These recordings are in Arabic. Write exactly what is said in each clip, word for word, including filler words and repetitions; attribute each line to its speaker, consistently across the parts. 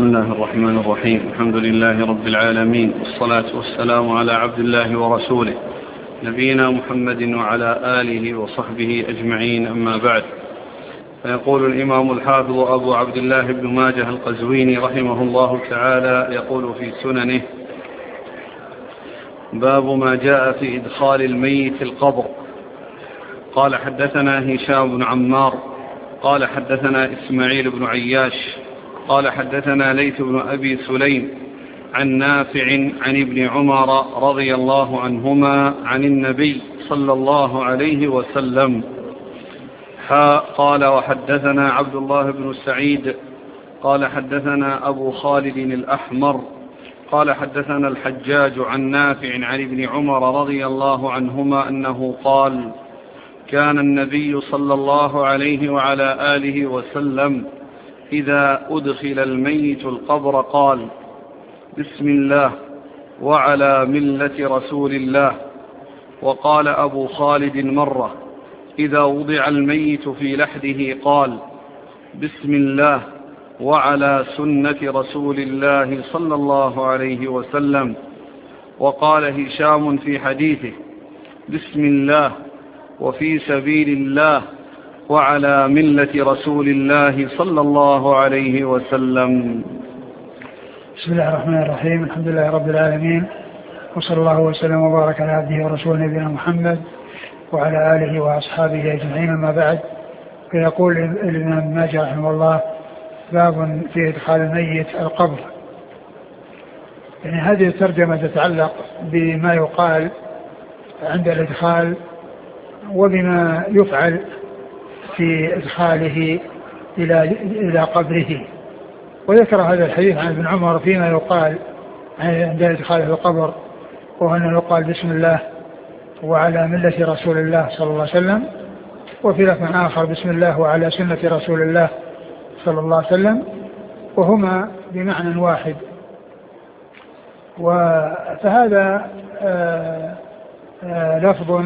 Speaker 1: بسم الله الرحمن الرحيم. الحمد لله رب العالمين، والصلاة والسلام على عبد الله ورسوله نبينا محمد وعلى آله وصحبه أجمعين، أما بعد. فيقول الإمام الحافظ أبو عبد الله بن ماجه القزويني رحمه الله تعالى، يقول في سننه: باب ما جاء في إدخال الميت القبر. قال حدثنا هشام بن عمار قال حدثنا إسماعيل بن عياش قال حدثنا ليث بن أبي سليم عن نافع عن ابن عمر رضي الله عنهما عن النبي صلى الله عليه وسلم. قال وحدثنا عبد الله بن سعيد قال حدثنا أبو خالد الأحمر قال حدثنا الحجاج عن نافع عن ابن عمر رضي الله عنهما أنه قال: كان النبي صلى الله عليه وعلى آله وسلم إذا أدخل الميت القبر قال: بسم الله وعلى ملة رسول الله. وقال أبو خالد مرة: إذا وضع الميت في لحده قال: بسم الله وعلى سنة رسول الله صلى الله عليه وسلم. وقال هشام في حديثه: بسم الله وفي سبيل الله وعلى ملة رسول الله صلى الله عليه وسلم.
Speaker 2: بسم الله الرحمن الرحيم. الحمد لله رب العالمين، وصلى الله وسلم وبارك على عبده ورسوله نبينا محمد وعلى آله وأصحابه أجمعين، أما بعد. فيقول الإمام ابن ماجه رحمه الله: باب في إدخال الميت القبر. يعني هذه الترجمة تتعلق بما يقال عند الإدخال وبما يفعل في إدخاله إلى إلى قبره. وذكر هذا الحديث عن ابن عمر فيما يقال عند إدخاله القبر، وهو أنه يقال: بسم الله وعلى ملة رسول الله صلى الله عليه وسلم. وفي لفظ آخر: بسم الله وعلى سنة رسول الله صلى الله عليه وسلم، وهما بمعنى واحد. فهذا آآ آآ لفظ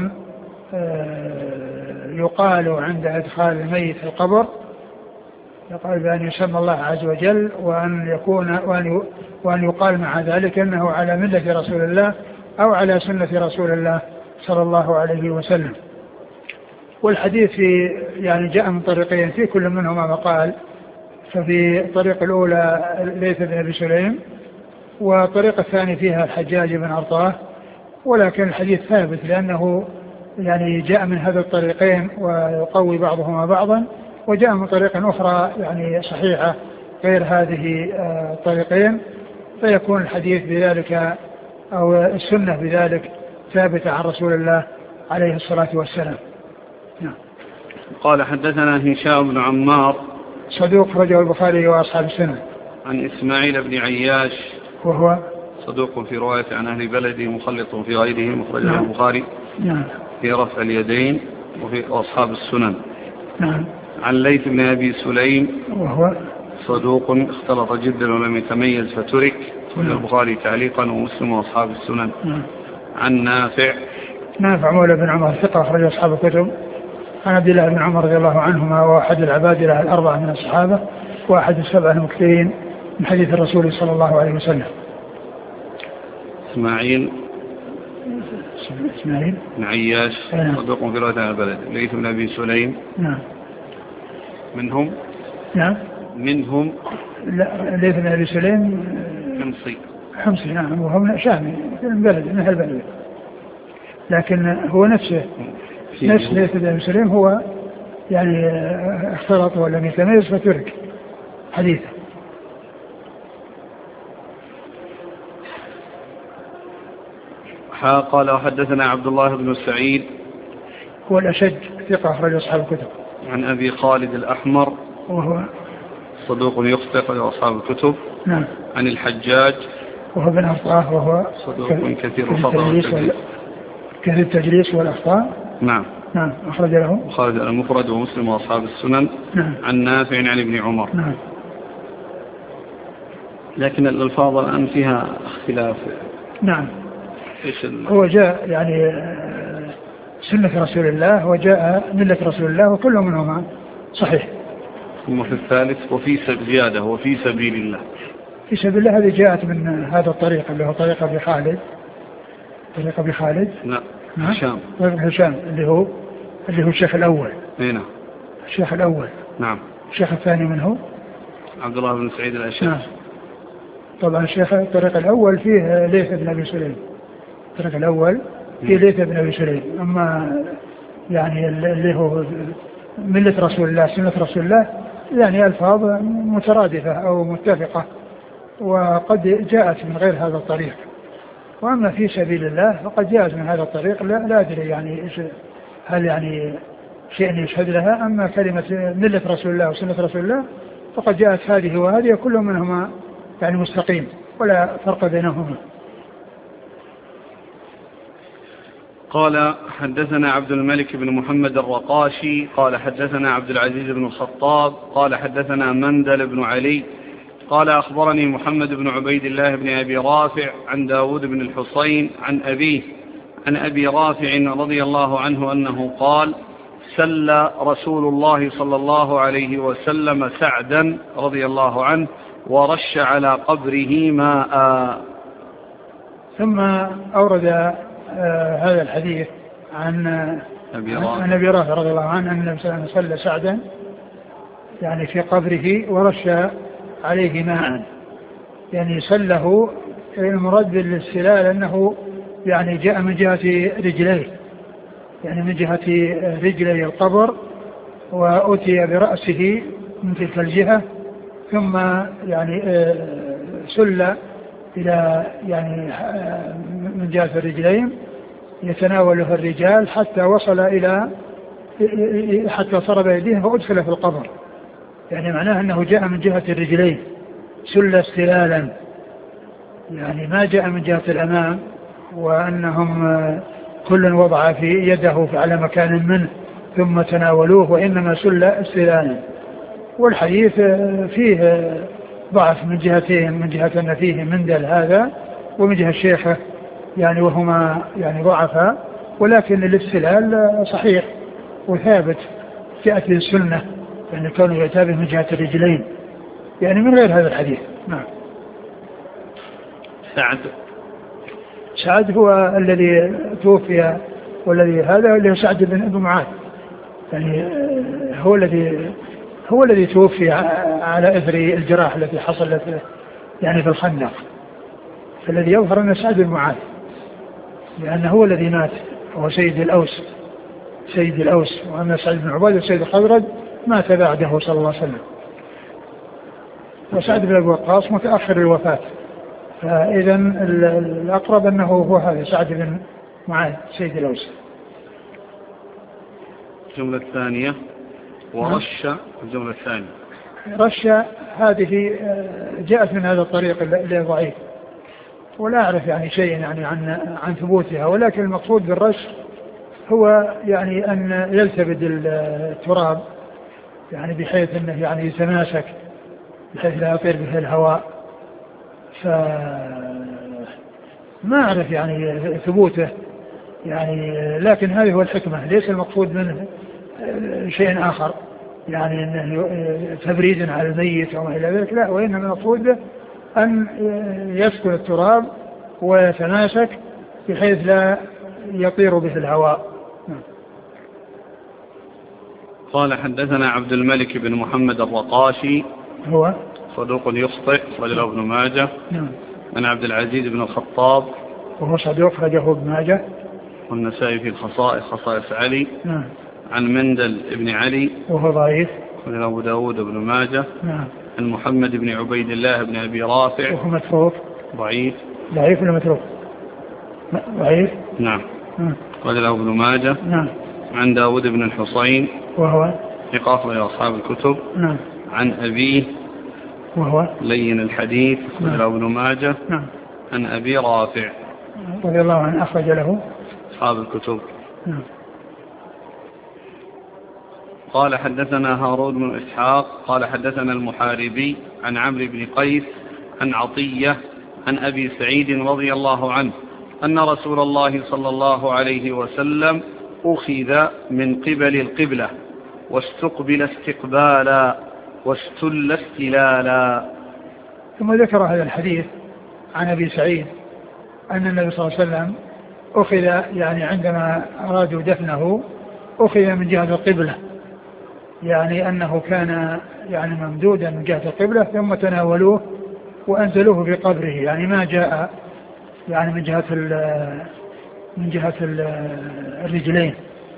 Speaker 2: يقال عند إدخال الميت في القبر، يقال بأن يسمى الله عز وجل، وأن يكون وأن وأن يقال مع ذلك أنه على ملة رسول الله أو على سنة رسول الله صلى الله عليه وسلم. والحديث في يعني جاء من طريقين، في كل منهما مقال. ففي الطريق الأولى ليث بن أبي سليم، والطريق الثاني فيها الحجاج بن أرطاه، ولكن الحديث ثابت لأنه يعني جاء من هذا الطريقين ويقوي بعضهما بعضا، وجاء من طريق أخرى يعني صحيحة غير هذه الطريقين، فيكون الحديث بذلك أو السنة بذلك ثابتة عن رسول الله عليه الصلاة والسلام. نعم.
Speaker 1: قال حدثنا هشام بن عمار
Speaker 2: صدوق رجل البخاري وأصحاب السنة.
Speaker 1: عن إسماعيل بن عياش
Speaker 2: وهو
Speaker 1: صدوق في رواية عن أهل بلده مخلط في غيره، مخرج
Speaker 2: نعم.
Speaker 1: البخاري
Speaker 2: نعم.
Speaker 1: في رفع اليدين وفي أصحاب السنن.
Speaker 2: نعم.
Speaker 1: عن ليث بن أبي سليم
Speaker 2: وهو
Speaker 1: صدوق اختلط جدا ولم يتميز فترك، مخرج البخاري تعليقا ومسلم وأصحاب السنن.
Speaker 2: نعم.
Speaker 1: عن نافع
Speaker 2: نافع مولى بن عمر ثقة أخرج أصحاب الكتب، عن عبد الله بن عمر رضي الله عنهما، وأحد العبادلة الأربعة من الصحابة، وأحد السبعة المكثرين من حديث الرسول صلى الله عليه وسلم.
Speaker 1: إسماعيل
Speaker 2: إسماعيل
Speaker 1: بن عياش صدوق في رواية عن البلد. ليث بن أبي سليم
Speaker 2: نعم.
Speaker 1: منهم
Speaker 2: نعم
Speaker 1: منهم
Speaker 2: لا، ليث بن أبي سليم
Speaker 1: حمصي
Speaker 2: حمصي نعم، وهو من شامي من بلد من هالبلد، لكن هو نفسه نفس ليث بن أبي سليم، هو يعني اختلط ولم يتميز فترك حديثه.
Speaker 1: قال وحدثنا عبد الله بن سعيد
Speaker 2: هو الأشج ثقة أخرج أصحاب الكتب.
Speaker 1: عن أبي خالد الأحمر
Speaker 2: وهو
Speaker 1: صدوق يخطئ أصحاب الكتب.
Speaker 2: نعم.
Speaker 1: عن الحجاج
Speaker 2: وهو بن أرطاه، وهو
Speaker 1: صدوق كثير الخطأ
Speaker 2: كثير التجليس والأخطاء.
Speaker 1: نعم.
Speaker 2: نعم. أخرج له
Speaker 1: خالد المفرد ومسلم وأصحاب السنن.
Speaker 2: نعم.
Speaker 1: عن نافع عن ابن عمر.
Speaker 2: نعم.
Speaker 1: لكن الألفاظ الآن فيها اختلاف.
Speaker 2: نعم. هو جاء يعني سنة رسول الله وجاء ملة رسول الله، وكل منهما صحيح.
Speaker 1: ثم في الثالث وفي زيادة وفي سبيل الله.
Speaker 2: في سبيل الله هذه جاءت من هذا الطريق اللي هو طريق أبي خالد، طريق أبي خالد
Speaker 1: لا
Speaker 2: نعم
Speaker 1: هشام،
Speaker 2: طريق هشام اللي هو اللي هو الشيخ الأول.
Speaker 1: هنا
Speaker 2: الشيخ الأول
Speaker 1: نعم.
Speaker 2: الشيخ الثاني من هو؟
Speaker 1: عبد الله بن سعيد الأشج.
Speaker 2: نعم. طبعا الشيخ الطريق الأول فيه ليث بن أبي سليم، الطريق الأول فيه ليث بن أبي سليم. أما يعني اللي هو ملة رسول الله سنة رسول الله يعني ألفاظ مترادفة أو متفقة، وقد جاءت من غير هذا الطريق. وأما في سبيل الله فقد جاءت من هذا الطريق، لا, لا أدري يعني هل يعني شيء يشهد لها. أما كلمة ملة رسول الله وسنة رسول الله فقد جاءت هذه وهذه كل منهما يعني مستقيم ولا فرق بينهما.
Speaker 1: قال حدثنا عبد الملك بن محمد الرقاشي قال حدثنا عبد العزيز بن الخطاب قال حدثنا مندل بن علي قال أخبرني محمد بن عبيد الله بن أبي رافع عن داود بن الحصين عن أبيه عن أبي رافع رضي الله عنه أنه قال سل رسول الله صلى الله عليه وسلم سعدا رضي الله عنه ورش على قبره ماء.
Speaker 2: ثم أورد آه هذا الحديث عن عن أبي رافع رضي الله عنه أن النبي صلى الله عليه وسلم سل سعدا يعني في قبره ورش عليه ماء، يعني سله. المراد بالاستلال أنه يعني جاء من جهة رجليه، يعني من جهة رجلي القبر، وأتي برأسه من تلك الجهة، ثم يعني سل إلى يعني من جهة الرجلين يتناوله الرجال حتى وصل إلى حتى صار بيديه فأدخل في القبر. يعني معناه أنه جاء من جهة الرجلين سل استلالا، يعني ما جاء من جهة الأمام وأنهم كل وضع في يده على مكان منه ثم تناولوه، وإنما سل استلالا. والحديث فيه ضعف من جهتين، من جهة أن فيه مندل هذا ومن جهة الشيخة يعني وهما يعني ضعفا، ولكن الاستلال صحيح وثابت جاءت السنة، يعني كانوا يتابع من جهة الرجلين يعني من غير هذا الحديث. نعم.
Speaker 1: سعد
Speaker 2: سعد هو الذي توفي، والذي هذا اللي هو سعد بن أبي معاذ، يعني هو الذي هو الذي توفي على إثر الجراح التي حصلت يعني في الخندق. فالذي يظهر أن سعد بن معاذ، لأنه هو الذي مات، هو سيد الأوس سيد الأوس وأما سعد بن عبادة سيد الخزرج مات بعده صلى الله عليه وسلم. وسعد بن أبي وقاص متأخر الوفاة، فإذا الأقرب أنه هو هذا سعد بن معاذ سيد الأوس.
Speaker 1: الجملة الثانية ورش. الجملة الثانية
Speaker 2: رش هذه جاءت من هذا الطريق اللي ضعيف، ولا أعرف يعني شيء يعني عن عن ثبوتها، ولكن المقصود بالرش هو يعني أن يلتبد التراب يعني بحيث أنه يعني يتماسك بحيث لا يطير به الهواء. فما أعرف يعني ثبوته يعني، لكن هذه هو الحكمة، ليس المقصود منه شيء آخر يعني أنه تبريد على الميت أو إلى ذلك، لا، وإنما المقصود به أن يسكن التراب ويتماسك بحيث لا يطير به الهواء.
Speaker 1: قال حدثنا عبد الملك بن محمد الرقاشي
Speaker 2: هو
Speaker 1: صدوق يخطئ رجله ابن ماجه.
Speaker 2: نعم.
Speaker 1: عن عبد العزيز بن الخطاب
Speaker 2: وهو صدوق رجله ابن ماجه
Speaker 1: والنسائي في الخصائص خصائص علي.
Speaker 2: نعم.
Speaker 1: عن مندل ابن علي
Speaker 2: وهو ضعيف
Speaker 1: رجله أبو داود بن ماجه.
Speaker 2: نعم.
Speaker 1: عن محمد بن عبيد الله بن أبي رافع
Speaker 2: وهو متروك.
Speaker 1: ضعيف.
Speaker 2: ضعيف ولا متروك؟ ضعيف.
Speaker 1: نعم.
Speaker 2: نعم.
Speaker 1: رجله ابن ماجه.
Speaker 2: نعم.
Speaker 1: عن داود بن الحصين
Speaker 2: وهو
Speaker 1: ثقة إلى أصحاب الكتب.
Speaker 2: نعم.
Speaker 1: عن أبيه
Speaker 2: وهو
Speaker 1: لين الحديث رجله ابن ماجه.
Speaker 2: نعم.
Speaker 1: عن أبي رافع
Speaker 2: رضي الله عنه أخرج له
Speaker 1: أصحاب الكتب.
Speaker 2: نعم.
Speaker 1: قال حدثنا هارون بن إسحاق قال حدثنا المحاربي عن عمرو بن قيس عن عطية عن أبي سعيد رضي الله عنه أن رسول الله صلى الله عليه وسلم أخذ من قبل القبلة واستقبل استقبالا واستل استلالا.
Speaker 2: ثم ذكر هذا الحديث عن أبي سعيد أن النبي صلى الله عليه وسلم أخذ يعني عندما أرادوا دفنه أخذ من جهة القبلة، يعني أنه كان يعني ممدودا من جهة القبلة ثم تناولوه وأنزلوه في قبره، يعني ما جاء يعني من جهة من جهة الرجلين.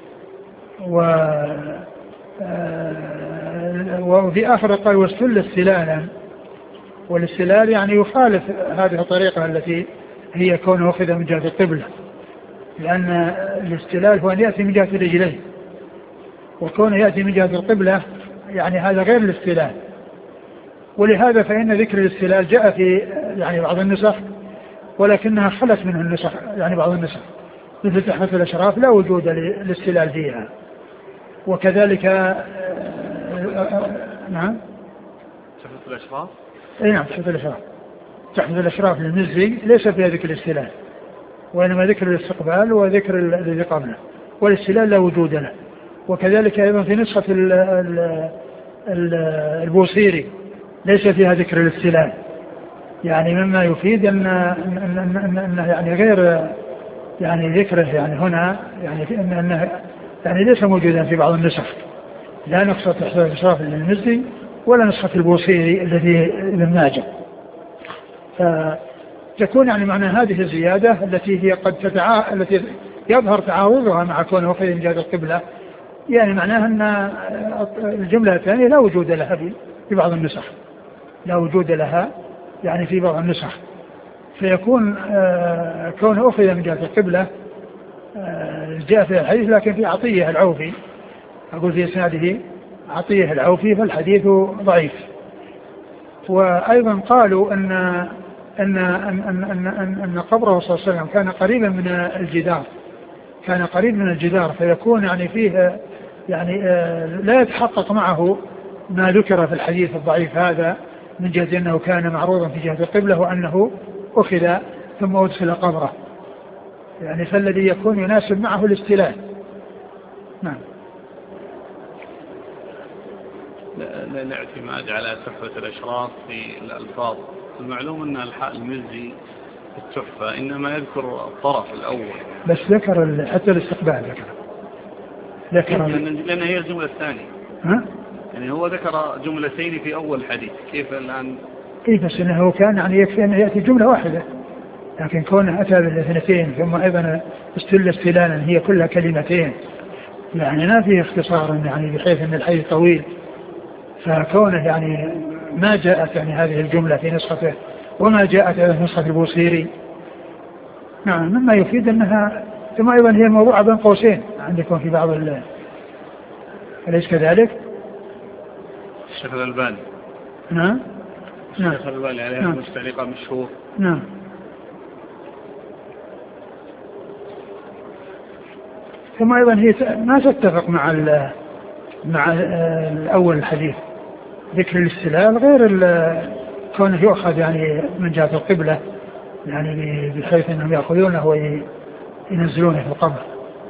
Speaker 2: وفي آخر قال واستل استلالا، والاستلال يعني يخالف هذه الطريقة التي هي كونه أخذ من جهة القبلة، لأن الاستلال هو أن يأتي من جهة الرجلين، وكونه يأتي من جهة القبلة يعني هذا غير الاستلال. ولهذا فإن ذكر الاستلال جاء في يعني بعض النسخ ولكنها خلت منه النسخ، يعني بعض النسخ مثل تحفة الأشراف لا وجود للاستلال فيها. وكذلك نعم
Speaker 1: تحفة الأشراف
Speaker 2: اي نعم تحفة الأشراف تحفة الأشراف للمزي ليس فيها ذكر الاستلال، وإنما ذكر الاستقبال وذكر الذي قبله، والاستلال لا وجود له. وكذلك أيضا في نسخة ال ال ال البوصيري ليس فيها ذكر الاستلال، يعني مما يفيد أن, أن, أن, أن يعني غير يعني ذكره يعني هنا يعني أن أنه يعني ليس موجودا في بعض النسخ، لا نسخة تحفة الأشراف للمزي ولا نسخة البوصيري الذي ابن ماجه. فتكون يعني معنى هذه الزيادة التي هي قد تتعا... التي يظهر تعارضها مع كونه أخذ من جهة القبلة، يعني معناها أن الجملة الثانية لا وجود لها في بعض النسخ، لا وجود لها يعني في بعض النسخ، فيكون كونه أخذ من جهة القبلة جاء في الحديث، لكن في عطية العوفي أقول في إسناده عطية العوفي فالحديث ضعيف. وأيضا قالوا أن أن أن أن أن, أن قبره صلى الله عليه وسلم كان قريبا من الجدار، كان قريب من الجدار، فيكون يعني فيه يعني لا يتحقق معه ما ذكر في الحديث الضعيف هذا من جهة أنه كان معروضا في جهة القبلة وأنه أخذ ثم أدخل قبره، يعني فالذي يكون يناسب معه الاستلال. نعم.
Speaker 1: الاعتماد على تحفة الأشراف في الألفاظ، المعلوم أن الحاء المزي التحفة إنما يذكر الطرف الأول،
Speaker 2: بس ذكر حتى الاستقبال ذكر ذكر
Speaker 1: لأن هي الجملة الثانية.
Speaker 2: ها؟
Speaker 1: يعني هو ذكر جملتين في أول حديث، كيف الآن؟
Speaker 2: إيه بس إنه كان يعني يكفي أن يأتي جملة واحدة، لكن كونه أتى بالاثنتين ثم أيضا استل استلالا هي كلها كلمتين، يعني ما فيه اختصار يعني بحيث أن الحديث طويل، فكونه يعني ما جاءت يعني هذه الجملة في نسخته وما جاءت في نسخة البوصيري، نعم، مما يفيد أنها ثم أيضا هي الموضوع بين قوسين عندكم في بعض ال أليس كذلك؟
Speaker 1: الشيخ الألباني
Speaker 2: نعم نعم
Speaker 1: الشيخ الألباني عليها نعم. مستعلقة مشهور.
Speaker 2: نعم. ثم أيضا هي ما تتفق مع ال مع الأول الحديث، ذكر الاستلال غير كونه يؤخذ يعني من جهة القبلة، يعني بحيث أنهم يأخذونه وينزلونه في القبر.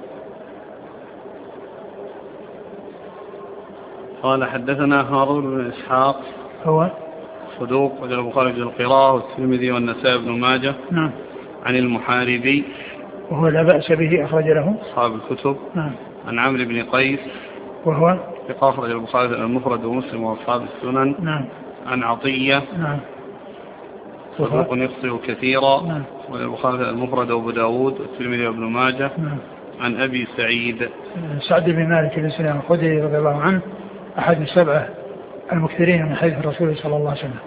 Speaker 1: قال حدثنا هارون بن إسحاق
Speaker 2: هو
Speaker 1: صدوق وجل البخاري في القراءة والترمذي والنسائي بن ماجه.
Speaker 2: نعم.
Speaker 1: عن المحاربي
Speaker 2: وهو لا بأس به أخرج له
Speaker 1: أصحاب الكتب.
Speaker 2: نعم.
Speaker 1: عن عمرو بن قيس
Speaker 2: وهو
Speaker 1: أخرج البخاري المفرد ومسلم وأصحاب السنن.
Speaker 2: نعم.
Speaker 1: عن عطية
Speaker 2: نعم.
Speaker 1: صدوق يخطئ كثيرا.
Speaker 2: نعم.
Speaker 1: والبخاري المفرد وأبو داود والترمذي وابن ماجه.
Speaker 2: نعم.
Speaker 1: عن أبي سعيد
Speaker 2: سعد بن مالك بن سلام الخدري رضي الله عنه أحد السبعة المكثرين من حديث الرسول صلى الله عليه وسلم.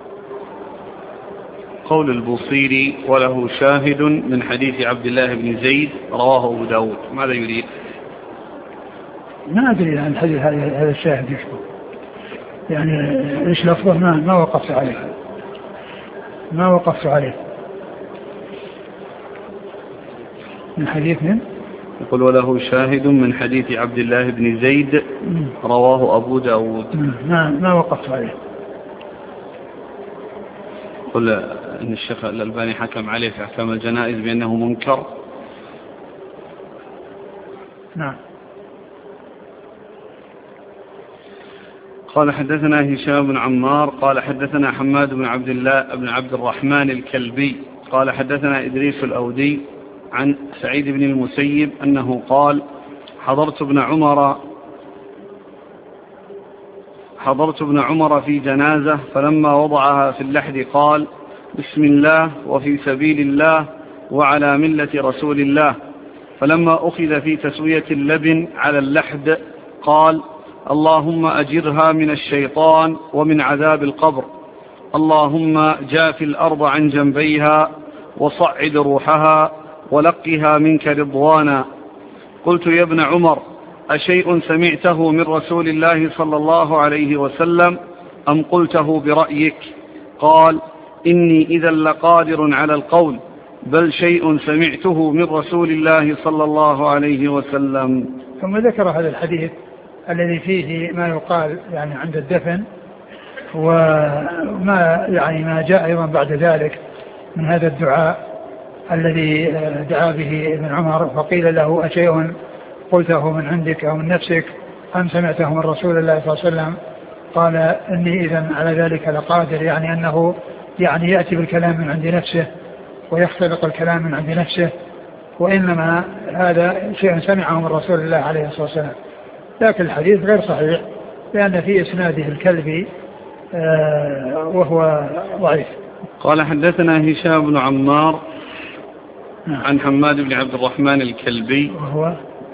Speaker 1: قول البوصيري وله شاهد من حديث عبد الله بن زيد رواه أبو داود، ماذا يريد؟
Speaker 2: ما أدري عن الحديث هذا الشاهد يشبه يعني إيش لفظه، ما, ما وقفت عليه ما وقفت عليه من حديث من
Speaker 1: يقول وله شاهد من حديث عبد الله بن زيد رواه أبو داود،
Speaker 2: ما, ما وقفت عليه.
Speaker 1: قل أن الشيخ الألباني حكم عليه في أحكام الجنائز بأنه منكر.
Speaker 2: نعم.
Speaker 1: قال حدثنا هشام بن عمار قال حدثنا حماد بن عبد الله بن عبد الرحمن الكلبي قال حدثنا إدريس الأودي عن سعيد بن المسيب أنه قال حضرت ابن عمر حضرت ابن عمر في جنازة فلما وضعها في اللحد قال بسم الله وفي سبيل الله وعلى ملة رسول الله. فلما أخذ في تسوية اللبن على اللحد قال اللهم أجرها من الشيطان ومن عذاب القبر، اللهم جاف الأرض عن جنبيها وصعد روحها ولقها منك رضوانا. قلت يا ابن عمر أشيء سمعته من رسول الله صلى الله عليه وسلم أم قلته برأيك؟ قال إني إذا لقادر على القول، بل شيء سمعته من رسول الله صلى الله عليه وسلم.
Speaker 2: ثم ذكر هذا الحديث الذي فيه ما يقال يعني عند الدفن، وما يعني ما جاء أيضا بعد ذلك من هذا الدعاء الذي دعا به ابن عمر، فقيل له أشيء قلته من عندك أو من نفسك أم سمعته من رسول الله صلى الله عليه وسلم؟ قال إني إذن على ذلك لقادر، يعني أنه يعني يأتي بالكلام من عند نفسه ويختلق الكلام من عند نفسه، وإنما هذا شيء سمعه من رسول الله عليه الصلاة والسلام. لكن الحديث غير صحيح لأن في إسناده الكلبي آه وهو ضعيف.
Speaker 1: قال حدثنا هشام بن عمار عن حماد بن عبد الرحمن الكلبي
Speaker 2: وهو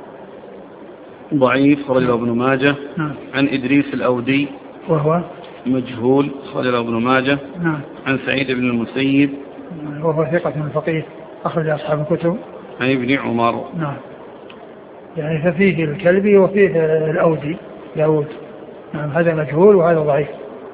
Speaker 1: ضعيف رجل ابن ماجه.
Speaker 2: نعم.
Speaker 1: عن إدريس الأودي
Speaker 2: وهو
Speaker 1: مجهول رجل ابن ماجه.
Speaker 2: نعم.
Speaker 1: عن سعيد بن المسيب
Speaker 2: وهو ثقة فقيه أخرج أصحاب الكتب.
Speaker 1: عن ابن عمر.
Speaker 2: نعم. يعني ففيه الكلبي وفيه الأودي داود. نعم. هذا مجهول وهذا ضعيف.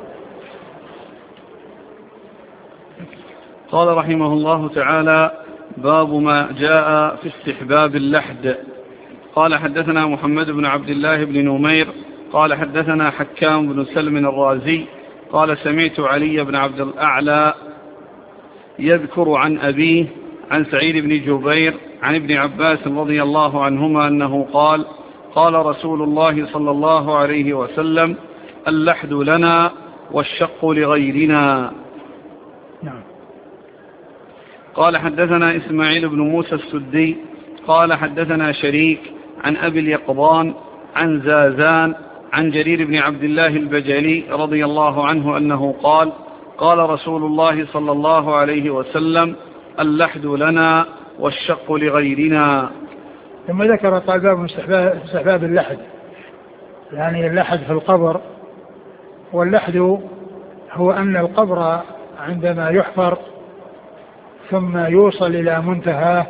Speaker 1: قال رحمه الله تعالى باب ما جاء في استحباب اللحد. قال حدثنا محمد بن عبد الله بن نمير قال حدثنا حكام بن سلم الرازي قال سمعت علي بن عبد الأعلى يذكر عن أبيه عن سعيد بن جبير عن ابن عباس رضي الله عنهما أنه قال قال رسول الله صلى الله عليه وسلم اللحد لنا والشق لغيرنا.
Speaker 2: نعم.
Speaker 1: قال حدثنا إسماعيل بن موسى السدي قال حدثنا شريك عن أبي اليقظان عن زازان عن جرير بن عبد الله البجلي رضي الله عنه أنه قال قال رسول الله صلى الله عليه وسلم اللحد لنا والشق لغيرنا.
Speaker 2: ثم ذكر قال باب استحباب اللحد، يعني اللحد في القبر. واللحد هو أن القبر عندما يحفر ثم يوصل إلى منتهى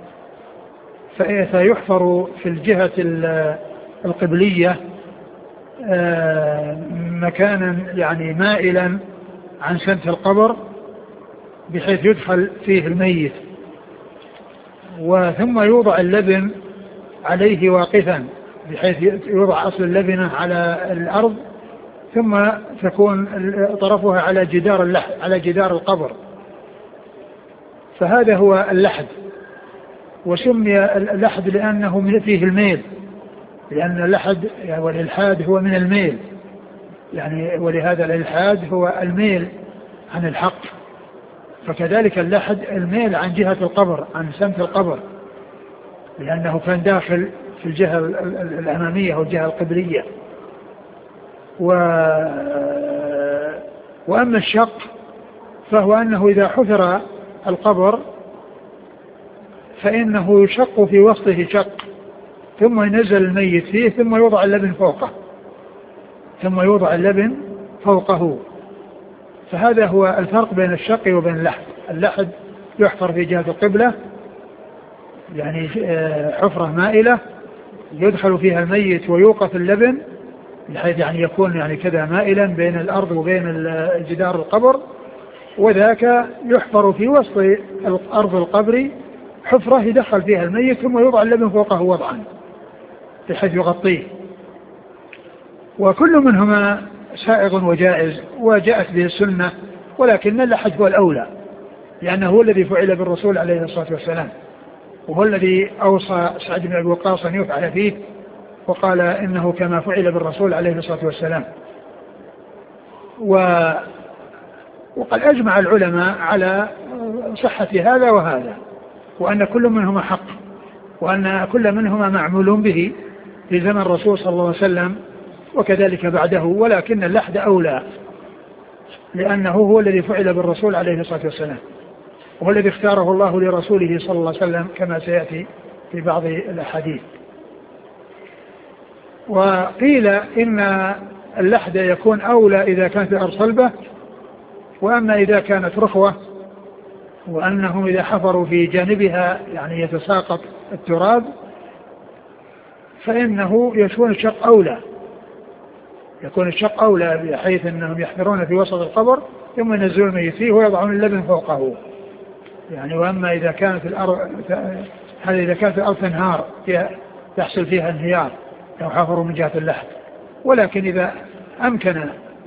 Speaker 2: فيحفر في الجهة القبلية مكانا يعني مائلا عن سنف القبر بحيث يدخل فيه الميت، وثم يوضع اللبن عليه واقفا بحيث يوضع أصل اللبنة على الأرض ثم تكون طرفها على جدار اللحد على جدار القبر. فهذا هو اللحد، وسمي اللحد لأنه فيه الميل، لأن اللحد والإلحاد هو من الميل يعني، ولهذا الإلحاد هو الميل عن الحق، فكذلك اللحد الميل عن جهة القبر عن سمت القبر، لأنه كان داخل في الجهة الأمامية أو الجهة القبلية. و... وأما الشق فهو أنه إذا حفر القبر فإنه يشق في وسطه شق ثم ينزل الميت فيه ثم يوضع اللبن فوقه ثم يوضع اللبن فوقه. فهذا هو الفرق بين الشق وبين اللحد. اللحد يحفر في جهة القبلة يعني حفرة مائلة يدخل فيها الميت ويوقف اللبن بحيث يعني يكون يعني كذا مائلا بين الأرض وبين جدار القبر، وذاك يحفر في وسط الأرض القبر حفرة يدخل فيها الميت ثم يوضع اللبن فوقه وضعا بحيث يغطيه. وكل منهما سائغ وجائز وجاءت به السنة، ولكن اللحد هو الأولى لأنه هو الذي فعل بالرسول عليه الصلاة والسلام، وهو الذي أوصى سعد بن أبي وقاص أن يفعل فيه وقال إنه كما فعل بالرسول عليه الصلاة والسلام. و وقد أجمع العلماء على صحة هذا وهذا، وأن كل منهما حق، وأن كل منهما معمول به في زمن الرسول صلى الله عليه وسلم وكذلك بعده، ولكن اللحد أولى لأنه هو الذي فعل بالرسول عليه الصلاة والسلام، وهو الذي اختاره الله لرسوله صلى الله عليه وسلم كما سيأتي في بعض الأحاديث. وقيل إن اللحد يكون أولى إذا كانت الأرض صلبة، وأما إذا كانت رخوة وأنهم إذا حفروا في جانبها يعني يتساقط التراب فإنه يكون الشق أولى، يكون الشق أولى بحيث أنهم يحفرون في وسط القبر ثم ينزلون الميت فيه ويضعون اللبن فوقه يعني. وأما إذا كانت الأرض هذا إذا كانت الأرض تنهار يحصل فيها انهيار لو حفروا من جهة اللحد، ولكن إذا أمكن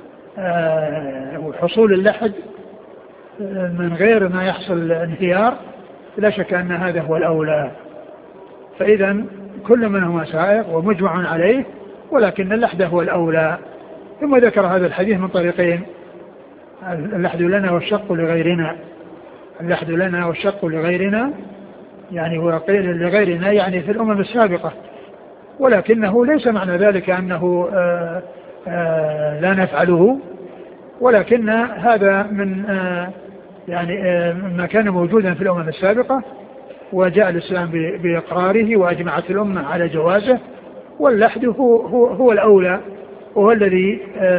Speaker 2: حصول اللحد من غير ما يحصل انهيار لا شك أن هذا هو الأولى. فإذا كل منهما سائغ ومجمع عليه، ولكن اللحد هو الأولى. ثم ذكر هذا الحديث من طريقين: اللحد لنا والشق لغيرنا. اللحد لنا والشق لغيرنا يعني هو قيل لغيرنا يعني في الأمم السابقة، ولكنه ليس معنى ذلك أنه آآ آآ لا نفعله، ولكن هذا من يعني ما كان موجودا في الأمم السابقة، وجاء الإسلام بإقراره وأجمعت الأمة على جوازه، واللحد هو, هو, هو الأولى، وهو الذي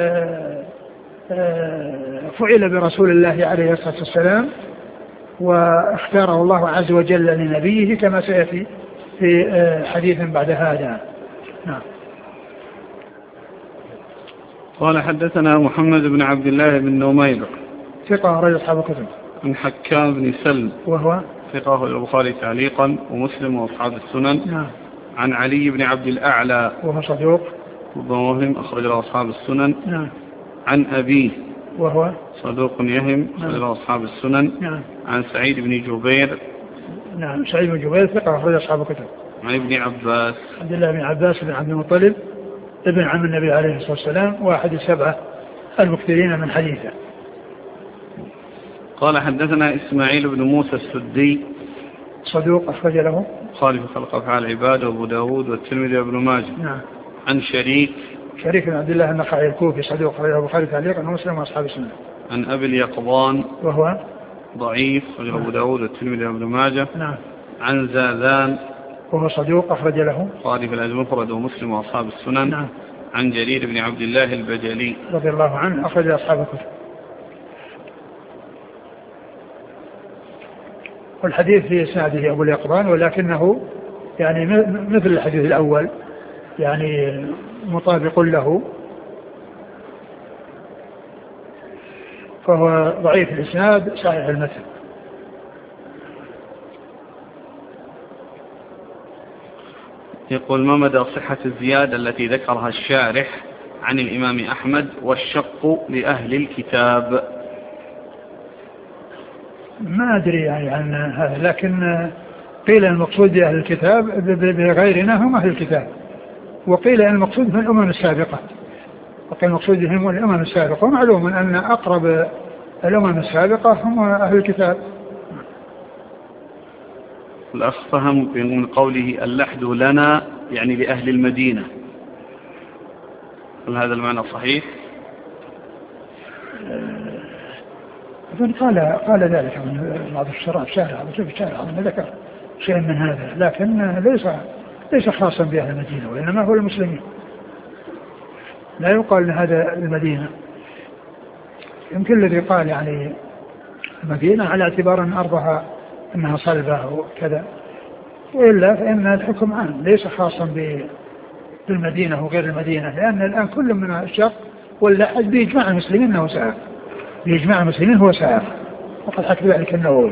Speaker 2: فعل برسول الله عليه الصلاة والسلام واختاره الله عز وجل لنبيه كما سيأتي في حديث بعد هذا. نعم.
Speaker 1: قال حدثنا محمد بن عبد الله بن نمير
Speaker 2: ثقة رجل أصحاب الكتب.
Speaker 1: عن حكام بن سلم
Speaker 2: وهو
Speaker 1: ثقة البخاري تعليقا ومسلم وأصحاب السنن.
Speaker 2: نعم.
Speaker 1: عن علي بن عبد الأعلى
Speaker 2: وهو صدوق
Speaker 1: وهم أخرج له أصحاب السنن.
Speaker 2: نعم.
Speaker 1: عن أبيه
Speaker 2: وهو
Speaker 1: صدوق يهم أخرج له أصحاب السنن.
Speaker 2: نعم.
Speaker 1: عن سعيد بن جبير.
Speaker 2: نعم. سعيد بن جبير ثقة أخرج أصحاب الكتب.
Speaker 1: عن ابن عباس
Speaker 2: عبد الله بن عباس بن عبد المطلب ابن عم النبي عليه الصلاة والسلام واحد السبعة المكثرين من حديثه.
Speaker 1: قال حدثنا إسماعيل بن موسى السدي
Speaker 2: صدوق أخرج له
Speaker 1: خالف خلق أفعال العباد وأبو داود والترمذي وابن ماجه.
Speaker 2: نعم.
Speaker 1: عن شريك
Speaker 2: شريك بن عبد الله النخعي الكوفي صدوق أخرج له البخاري تعليقا ومسلم وأصحاب السنة.
Speaker 1: عن أبي اليقظان
Speaker 2: وهو
Speaker 1: ضعيف أخرج له أبو داود والترمذي وابن ماجه.
Speaker 2: نعم.
Speaker 1: عن زاذان
Speaker 2: وهو صدوق أخرج له
Speaker 1: خالف المفرد ومسلم وأصحاب السنن.
Speaker 2: نعم.
Speaker 1: عن جرير بن عبد الله البجلي
Speaker 2: رضي الله عنه أخرج أصحاب الكتب. والحديث في إسناده أبو اليقظان، ولكنه يعني مثل الحديث الأول يعني مطابق له، فهو ضعيف الإسناد صحيح المتن.
Speaker 1: يقول: ما مدى صحة الزيادة التي ذكرها الشارح عن الإمام أحمد والشق لأهل الكتاب؟
Speaker 2: ما أدري يعني عن هذا، لكن قيل المقصود بأهل الكتاب بغيرنا هم أهل الكتاب، وقيل المقصود في الأمم السابقة، وقيل المقصود بهم الأمم السابقة، ومعلوم أن أقرب الأمم السابقة هم أهل الكتاب.
Speaker 1: الأخ فهم من قوله اللحد لنا يعني لأهل المدينة، هل هذا المعنى صحيح؟
Speaker 2: أظن قال قال ذلك من بعض الشراء الشارع شوف الشارع أظن ذكر شيء من هذا، لكن ليس ليس خاصا بأهل المدينة، وإنما هو المسلمين، لا يقال أن هذا المدينة. يمكن الذي قال يعني المدينة على اعتبار أن أرضها أنها صلبة وكذا، وإلا فإن الحكم عام ليس خاصا بالمدينة وغير المدينة، لأن الآن كل من الشق واللحد بإجماع المسلمين أنه سائغ، بإجماع المسلمين هو سائغ، وقد حكى ذلك النووي.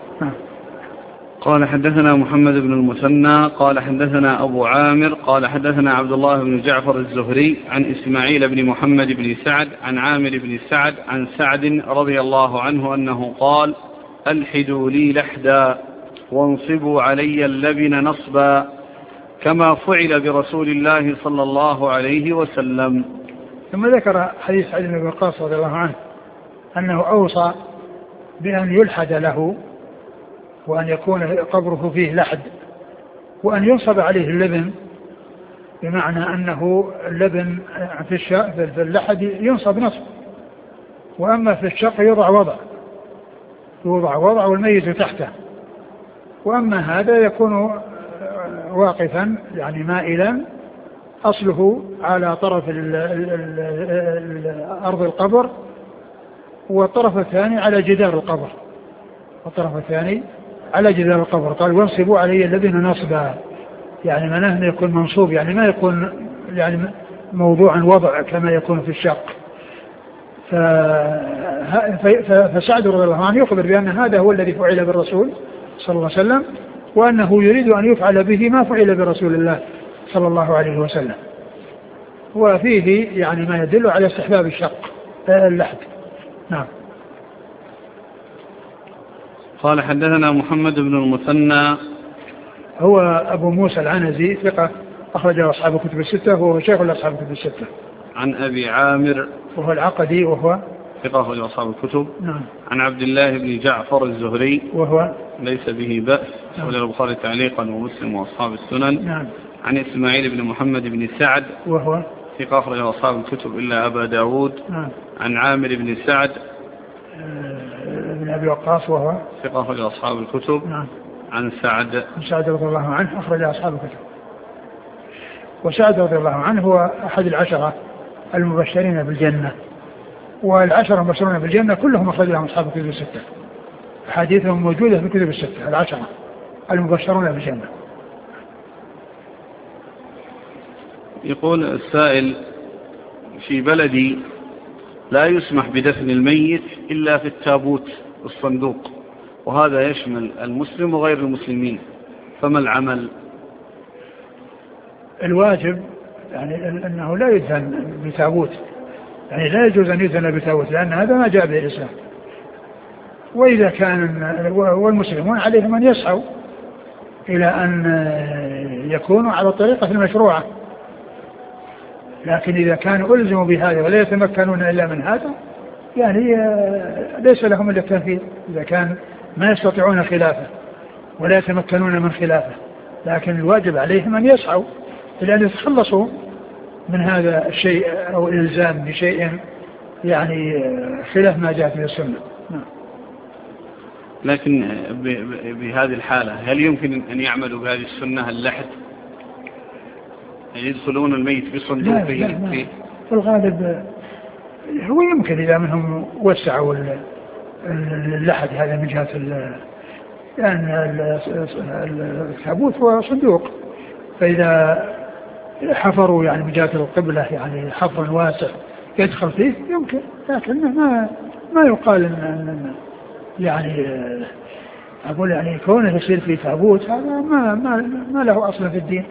Speaker 1: قال حدثنا محمد بن المثنى قال حدثنا أبو عامر قال حدثنا عبد الله بن جعفر الزهري عن إسماعيل بن محمد بن سعد عن عامر بن سعد عن سعد رضي الله عنه أنه قال: ألحدوا لي لحدا وانصبوا علي اللبن نصبا كما فعل برسول الله صلى الله عليه وسلم.
Speaker 2: ثم ذكر حديث سعد بن أبي وقاص رضي الله عنه أنه أوصى بأن يلحد له وأن يكون قبره فيه لحد وأن ينصب عليه اللبن، بمعنى أنه اللبن في اللحد ينصب نصب، وأما في الشق يوضع وضع يوضع وضع والميت تحته، وأما هذا يكون واقفا يعني مائلا أصله على طرف ال ال ال أرض القبر، والطرف الثاني على جدار القبر والطرف الثاني على جدار القبر. قال وانصبوا علي اللبن نصبا، يعني معناه يكون منصوب، يعني ما يكون يعني موضوعا وضع كما يكون في الشق. فسعد رضي الله عنه يخبر بأن هذا هو الذي فعل بالرسول صلى الله عليه وسلم، وأنه يريد أن يفعل به ما فعل برسول الله صلى الله عليه وسلم. وفيه يعني ما يدل على استحباب الشق اللحد. نعم.
Speaker 1: قال حدثنا محمد بن المثنى
Speaker 2: هو أبو موسى العنزي ثقة أخرجه أصحاب الكتب الستة وهو شيخ أصحاب الكتب الستة.
Speaker 1: عن أبي عامر
Speaker 2: وهو العقدي وهو
Speaker 1: ثقة أخرجه أصحاب الكتب.
Speaker 2: نعم.
Speaker 1: عن عبد الله بن جعفر الزهري
Speaker 2: وهو
Speaker 1: ليس به بأس، أخرجه البخاري تعليقا ومسلم وأصحاب السنن.
Speaker 2: نعم.
Speaker 1: عن إسماعيل بن محمد بن سعد وهو ثقة أخرجه أصحاب الكتب إلا أبا داود.
Speaker 2: نعم.
Speaker 1: عن عامر بن سعد
Speaker 2: بن أبي وقاص وهو
Speaker 1: ثقة أخرجه أصحاب الكتب.
Speaker 2: نعم.
Speaker 1: عن سعد
Speaker 2: عن سعد رضي الله عنه أخرج أصحاب الكتب. وسعد رضي الله عنه هو أحد العشرة المبشرين بالجنة، والعشرة المبشرين بالجنة كلهم أخرج لهم أصحاب الكتب الستة، حديثهم موجودة في الكتب الستة، العشرة المبشرون بالجنة.
Speaker 1: يقول السائل: في بلدي لا يسمح بدفن الميت إلا في التابوت الصندوق، وهذا يشمل المسلم وغير المسلمين، فما العمل؟
Speaker 2: الواجب يعني أنه لا يدفن بتابوت، يعني لا يجوز أن يدفن بتابوت، لأن هذا ما جاء به الإسلام. وإذا كان والمسلمون عليهم أن يسعوا إلى أن يكونوا على الطريقة المشروعة، لكن إذا كانوا ألزموا بهذا ولا يتمكنون إلا من هذا يعني ليس لهم إلا التنفيذ، إذا كان ما يستطيعون خلافه ولا يتمكنون من خلافه، لكن الواجب عليهم أن يسعوا إلى أن يتخلصوا من هذا الشيء أو الإلزام بشيء يعني خلاف ما جاء في السنة.
Speaker 1: لكن بهذه الحالة هل يمكن أن يعملوا بهذه السنة اللحد؟ يدخلون الميت بصندوقه؟
Speaker 2: لا لا لا. في الغالب هو يمكن إذا منهم وسعوا اللحد هذا من جهة يعني التابوت وصندوق، فإذا حفروا يعني من جهة القبلة يعني حفر واسع يدخل فيه يمكن، لكن ما ما يقال إن يعني أقول يعني كونه يصير في تابوت هذا ما ما ما له أصل في الدين.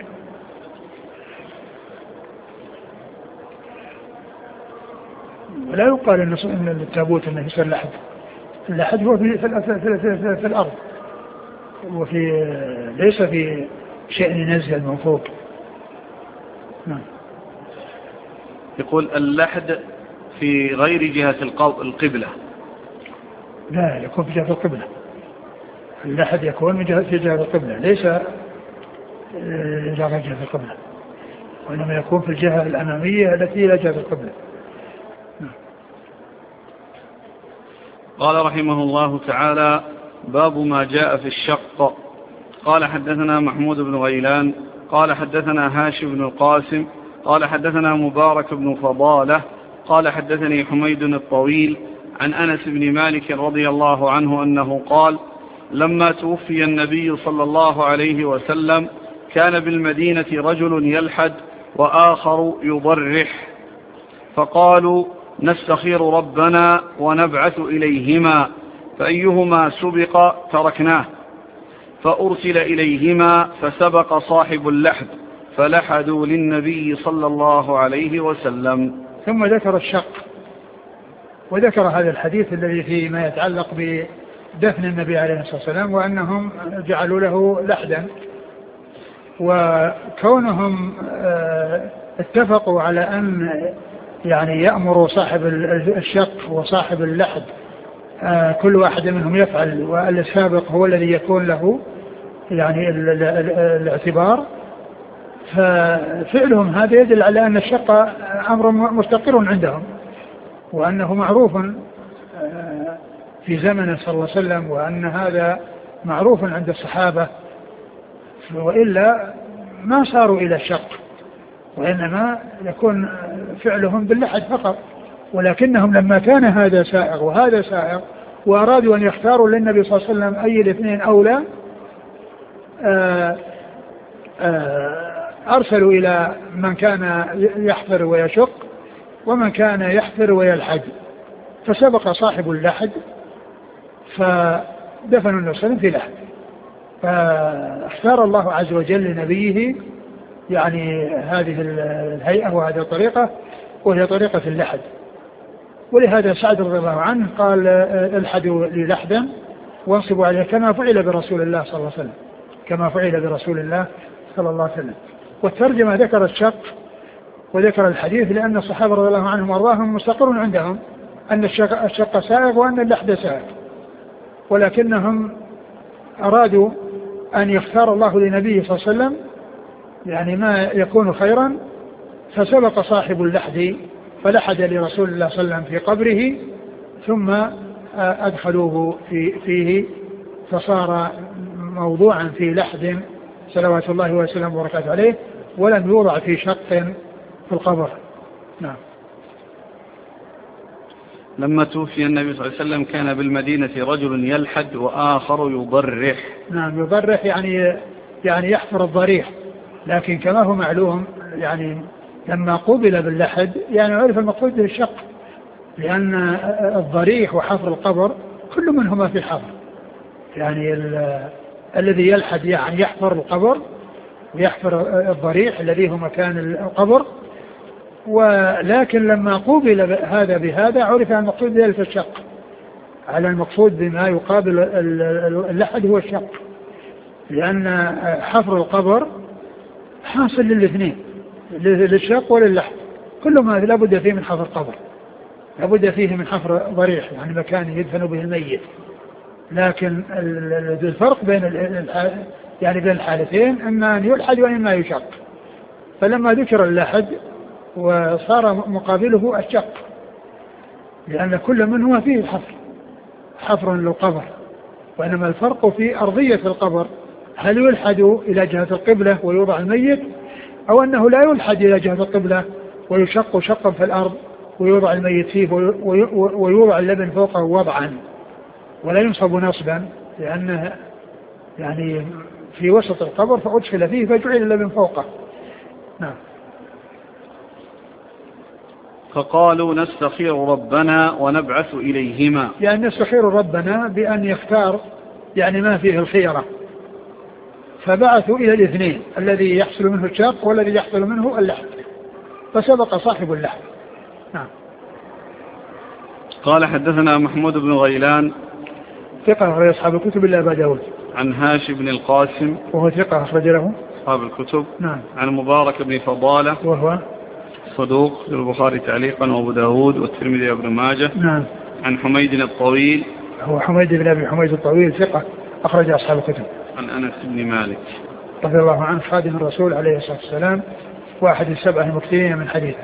Speaker 2: ولا يقال إن التابوت إنه يصير لحد، اللحد هو في, في, في, في, في, في الأرض، وفي ليس في شيء ينزل من فوق. نعم.
Speaker 1: يقول اللحد في غير جهة القبلة؟
Speaker 2: لا، يكون في جهة القبلة، اللحد يكون من جهة في جهة القبلة، ليس إلى جهة القبلة، وإنما يكون في الجهة الأمامية التي إلى جهة القبلة.
Speaker 1: قال رحمه الله تعالى: باب ما جاء في الشق. قال حدثنا محمود بن غيلان قال حدثنا هاشم بن القاسم قال حدثنا مبارك بن فضالة قال حدثني حميد الطويل عن أنس بن مالك رضي الله عنه أنه قال: لما توفي النبي صلى الله عليه وسلم كان بالمدينة رجل يلحد وآخر يضرح، فقالوا: نستخير ربنا ونبعث إليهما، فأيهما سبق تركناه، فأرسل إليهما فسبق صاحب اللحد فلحدوا للنبي صلى الله عليه وسلم.
Speaker 2: ثم ذكر الشق، وذكر هذا الحديث الذي فيه ما يتعلق بدفن النبي عليه الصلاة والسلام، وأنهم جعلوا له لحدا، وكونهم اتفقوا على أن يعني يأمر صاحب الشق وصاحب اللحد آه كل واحد منهم يفعل، والسابق هو الذي يكون له يعني ال ال ال الاعتبار، ففعلهم هذا يدل على أن الشق أمر مستقر عندهم، وأنه معروف في زمنه صلى الله عليه وسلم، وأن هذا معروف عند الصحابة، وإلا ما صاروا إلى الشق، وإنما يكون فعلهم باللحد فقط. ولكنهم لما كان هذا سائغ وهذا سائغ وأرادوا أن يختاروا للنبي صلى الله عليه وسلم أي الاثنين أولى، آآ آآ أرسلوا إلى من كان يحفر ويشق ومن كان يحفر ويلحد، فسبق صاحب اللحد فدفنوا النبي صلى الله عليه وسلم في لحد، فاختار الله عز وجل لنبيه يعني هذه الهيئة وهذه الطريقة، وهي طريقة اللحد. ولهذا سعد رضي الله عنه قال الحدوا لي لحدا وانصبوا عليه كما فعل برسول الله صلى الله عليه وسلم، كما فعل برسول الله صلى الله عليه وسلم. والترجمة ذكر الشق وذكر الحديث لأن الصحابة رضي الله عنهم وارضاهم مستقر عندهم أن الشق, الشق سائغ وأن اللحد سائغ، ولكنهم أرادوا أن يختار الله لنبيه صلى الله عليه وسلم يعني ما يكون خيرا، فسبق صاحب اللحد فلحد لرسول الله صلى الله عليه وسلم في قبره، ثم أدخلوه في فيه فصار موضوعا في لحد صلوات الله وسلامه وبركاته عليه، ولم يوضع في شق في القبر. نعم.
Speaker 1: لما توفي النبي صلى الله عليه وسلم كان بالمدينة رجل يلحد وآخر يضرح.
Speaker 2: نعم، يضرح يعني يعني يحفر الضريح، لكن كما هو معلوم يعني لما قبل باللحد يعني عرف المقصود به الشق، لأن الضريح وحفر القبر كل منهما في حفر، يعني الذي يلحد يعني يحفر القبر ويحفر الضريح الذي هو مكان القبر، ولكن لما قوبل هذا بهذا عرف المقصود ذلك الشق، على المقصود بما يقابل اللحد هو الشق، لأن حفر القبر حاصل للاثنين، للشق وللحد، كل ما لابد فيه من حفر قبر، لابد فيه من حفر ضريح يعني مكان يدفن به الميت. لكن الفرق بين يعني بين الحالتين اما ان يلحد واما يشق، فلما ذكر اللحد وصار مقابله الشق، لأن كل منهما فيه حفر حفر للقبر، وإنما الفرق في أرضية القبر، هل يلحد إلى جهة القبلة ويوضع الميت، أو أنه لا يلحد إلى جهة القبلة ويشق شقا في الأرض ويوضع الميت فيه ويوضع اللبن فوقه وضعا ولا ينصب نصبا، لأنه يعني في وسط القبر فأدخل فيه فجعل اللبن فوقه. نعم.
Speaker 1: فقالوا نستخير ربنا ونبعث إليهما،
Speaker 2: يعني نستخير ربنا بأن يختار يعني ما فيه الخيرة، فبعثوا إلى الاثنين الذي يحصل منه الشق والذي يحصل منه اللحد، فسبق صاحب اللحد. نعم.
Speaker 1: قال حدثنا محمود بن غيلان
Speaker 2: ثقة أخرج أصحاب الكتب إلا أبا داود.
Speaker 1: عن هاشم بن القاسم
Speaker 2: وهو ثقة أخرج له
Speaker 1: أصحاب الكتب.
Speaker 2: نعم.
Speaker 1: عن مبارك بن فضالة وهو صدوق للبخاري تعليقا وأبو داود والترمذي وابن ماجه.
Speaker 2: نعم.
Speaker 1: عن حميد الطويل
Speaker 2: هو حميد بن أبي حميد الطويل ثقة أخرج أصحاب الكتب.
Speaker 1: عن أنس بن مالك
Speaker 2: رضي الله عنه خادم الرسول عليه الصلاة والسلام واحد السبعة المكثرين من حديثه.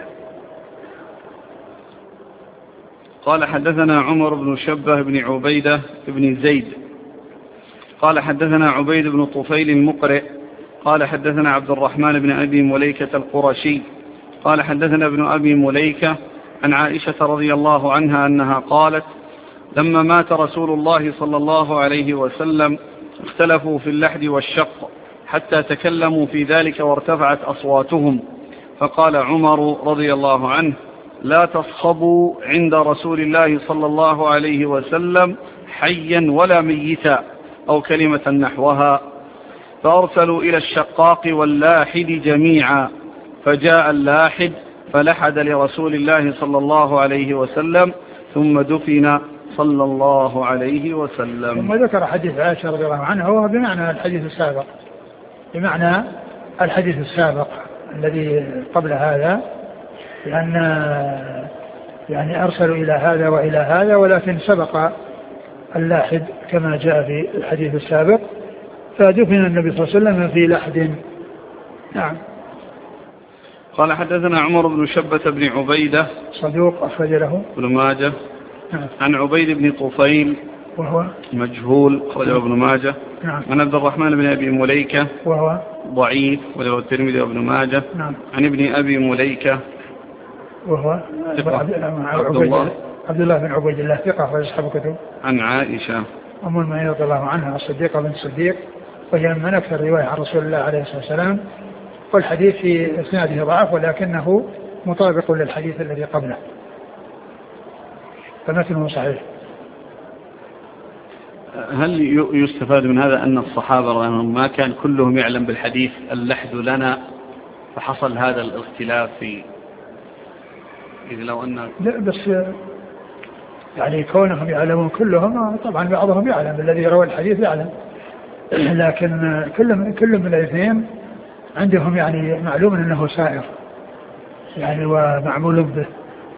Speaker 1: قال حدثنا عمر بن شبه بن عبيدة بن زيد قال حدثنا عبيد بن طفيل المقرئ قال حدثنا عبد الرحمن بن أبي مليكة القرشي قال حدثنا ابن أبي مليكة عن عائشة رضي الله عنها أنها قالت لما مات رسول الله صلى الله عليه وسلم اختلفوا في اللحد والشق حتى تكلموا في ذلك وارتفعت أصواتهم، فقال عمر رضي الله عنه لا تصخبوا عند رسول الله صلى الله عليه وسلم حيا ولا ميتا أو كلمة نحوها، فأرسلوا إلى الشقاق واللاحد جميعا، فجاء اللاحد فلحد لرسول الله صلى الله عليه وسلم ثم دفن صلى الله عليه وسلم.
Speaker 2: ثم ذكر حديث عائشة رضي الله عنها وهو بمعنى الحديث السابق، بمعنى الحديث السابق الذي قبل هذا، لأن يعني أرسلوا إلى هذا وإلى هذا، ولكن سبق اللاحد كما جاء في الحديث السابق، فدفن النبي صلى الله عليه وسلم في لحد. نعم.
Speaker 1: قال حدثنا عمر بن شبة بن عبيدة
Speaker 2: صدوق أخرج له
Speaker 1: ابن ماجه.
Speaker 2: نعم.
Speaker 1: عن عبيد بن طفيل وهو مجهول أخرجه ابن ماجه.
Speaker 2: نعم.
Speaker 1: عن عبد الرحمن بن أبي مليكة
Speaker 2: وهو
Speaker 1: ضعيف وله الترمذي وابن ماجه.
Speaker 2: نعم.
Speaker 1: عن ابن أبي مليكة
Speaker 2: وهو عبد الله عبد الله بن عبيد الله ثقة أخرج أصحاب الكتب.
Speaker 1: عن عائشة
Speaker 2: أم المؤمنين رضي الله عنها الصديقة بنت الصديق، وهي من أكثر رواية عن رسول الله عليه الصلاة والسلام، والحديث في إسناده ضعف ولكنه مطابق للحديث الذي قبله، فمثله صحيح.
Speaker 1: هل يستفاد من هذا أن الصحابة ما كان كلهم يعلم بالحديث اللحد لنا فحصل هذا الاختلاف في إذ لو أن
Speaker 2: لا بس يعني كونهم يعلمون كلهم، طبعا بعضهم يعلم، الذي روى الحديث يعلم، لكن كل كل من الاثنين عندهم يعني معلوم أنه سائر يعني ومعمول به،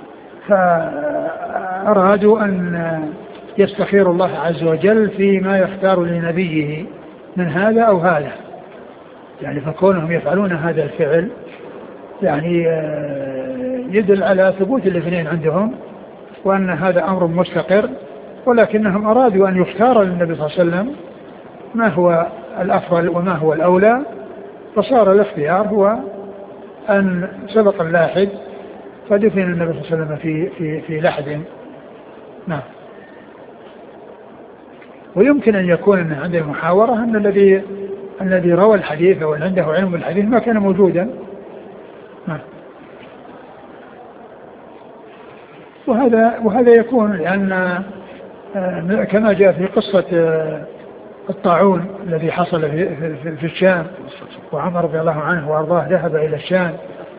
Speaker 2: فأرادوا أن يستخير الله عز وجل فيما يختار لنبيه من هذا أو هذا، يعني فكونهم يفعلون هذا الفعل يعني يدل على ثبوت الاثنين عندهم وأن هذا أمر مستقر، ولكنهم أرادوا أن يختار للنبي صلى الله عليه وسلم ما هو الأفضل وما هو الأولى، فصار الاختيار هو أن سبق اللاحد فدفن النبي صلى الله عليه وسلم في, في, في لحد. نعم. ويمكن أن يكون عند المحاورة أن الذي الذي روى الحديث أو عنده علم بالحديث ما كان موجودا. نعم. وهذا وهذا يكون لأن كما جاء في قصة الطاعون الذي حصل في, في, في الشام، وعمر رضي الله عنه وأرضاه ذهب إلى الشام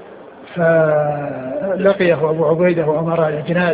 Speaker 2: فلقيه أبو عبيدة وأمراء الأجناد،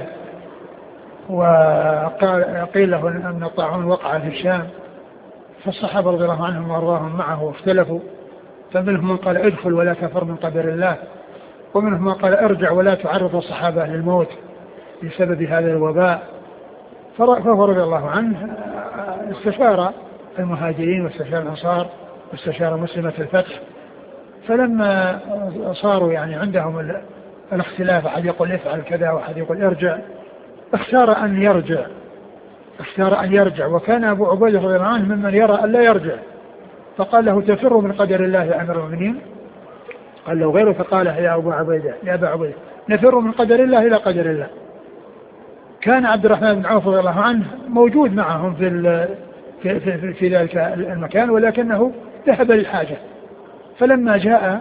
Speaker 2: وقيل له أن الطاعون وقع في الشام، فالصحابة رضي الله عنهم وأرضاهم معه اختلفوا، فمنهم من قال ادخل ولا كفر من قدر الله، ومنهم من قال ارجع ولا تعرض الصحابة للموت بسبب هذا الوباء. فهو رضي الله عنه استشار المهاجرين واستشار الأنصار واستشار مسلمة الفتح، فلما صاروا يعني عندهم الاختلاف، أحد يقول افعل كذا وأحد يقول ارجع، اختار أن يرجع اختار أن يرجع وكان أبو عبيدة رضي الله عنه ممن يرى أن لا يرجع، فقال له تفر من قدر الله يا أمير المؤمنين؟ قال له غيره فقال يا أبو عبيدة يا أبا عبيدة نفر من قدر الله إلى قدر الله. كان عبد الرحمن بن عوف رضي الله عنه موجود معهم في في, في, في ذلك المكان، ولكنه ذهب للحاجة، فلما جاء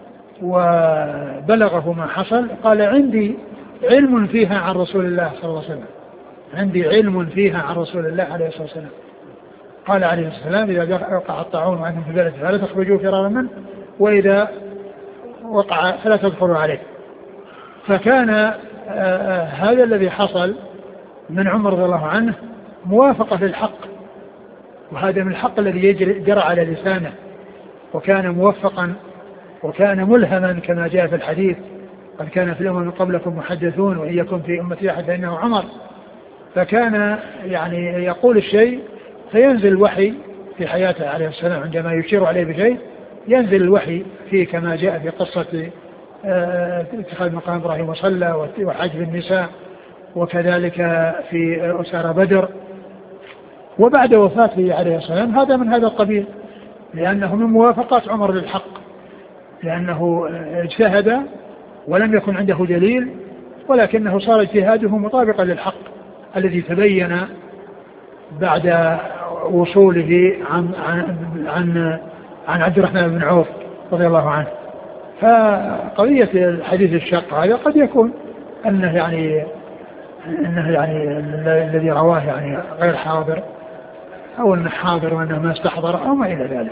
Speaker 2: وبلغه ما حصل قال عندي علم فيها عن رسول الله صلى الله عليه وسلم عندي علم فيها عن رسول الله عليه الصلاة والسلام. قال عليه الصلاة والسلام إذا وقع الطاعون وأنتم في بلد فلا تخرجوا فرارا منه، وإذا وقع فلا تدخلوا عليه. فكان آه هذا الذي حصل من عمر رضي الله عنه موافقة للحق، وهذا من الحق الذي يجري جرى على لسانه، وكان موفقا وكان ملهما كما جاء في الحديث قد كان في الأمم من قبلكم محدثون وإن يكن في أمتي أحد فإنه عمر. فكان يعني يقول الشيء فينزل الوحي في حياته عليه السلام، عندما يشير عليه بشيء ينزل الوحي فيه كما جاء في قصة اتخاذ مقام إبراهيم وصلى وحجب النساء، وكذلك في أسارى بدر. وبعد وفاته عليه السلام هذا من هذا القبيل، لأنه من موافقات عمر للحق، لأنه اجتهد ولم يكن عنده دليل، ولكنه صار اجتهاده مطابقا للحق الذي تبين بعد وصوله عن عن عن, عن عبد الرحمن بن عوف رضي الله عنه. فقضية الحديث الشق هذا قد يكون أنه يعني أنه يعني الذي رواه يعني غير حاضر، أو أنه حاضر وأنه ما استحضر أو ما إلى ذلك.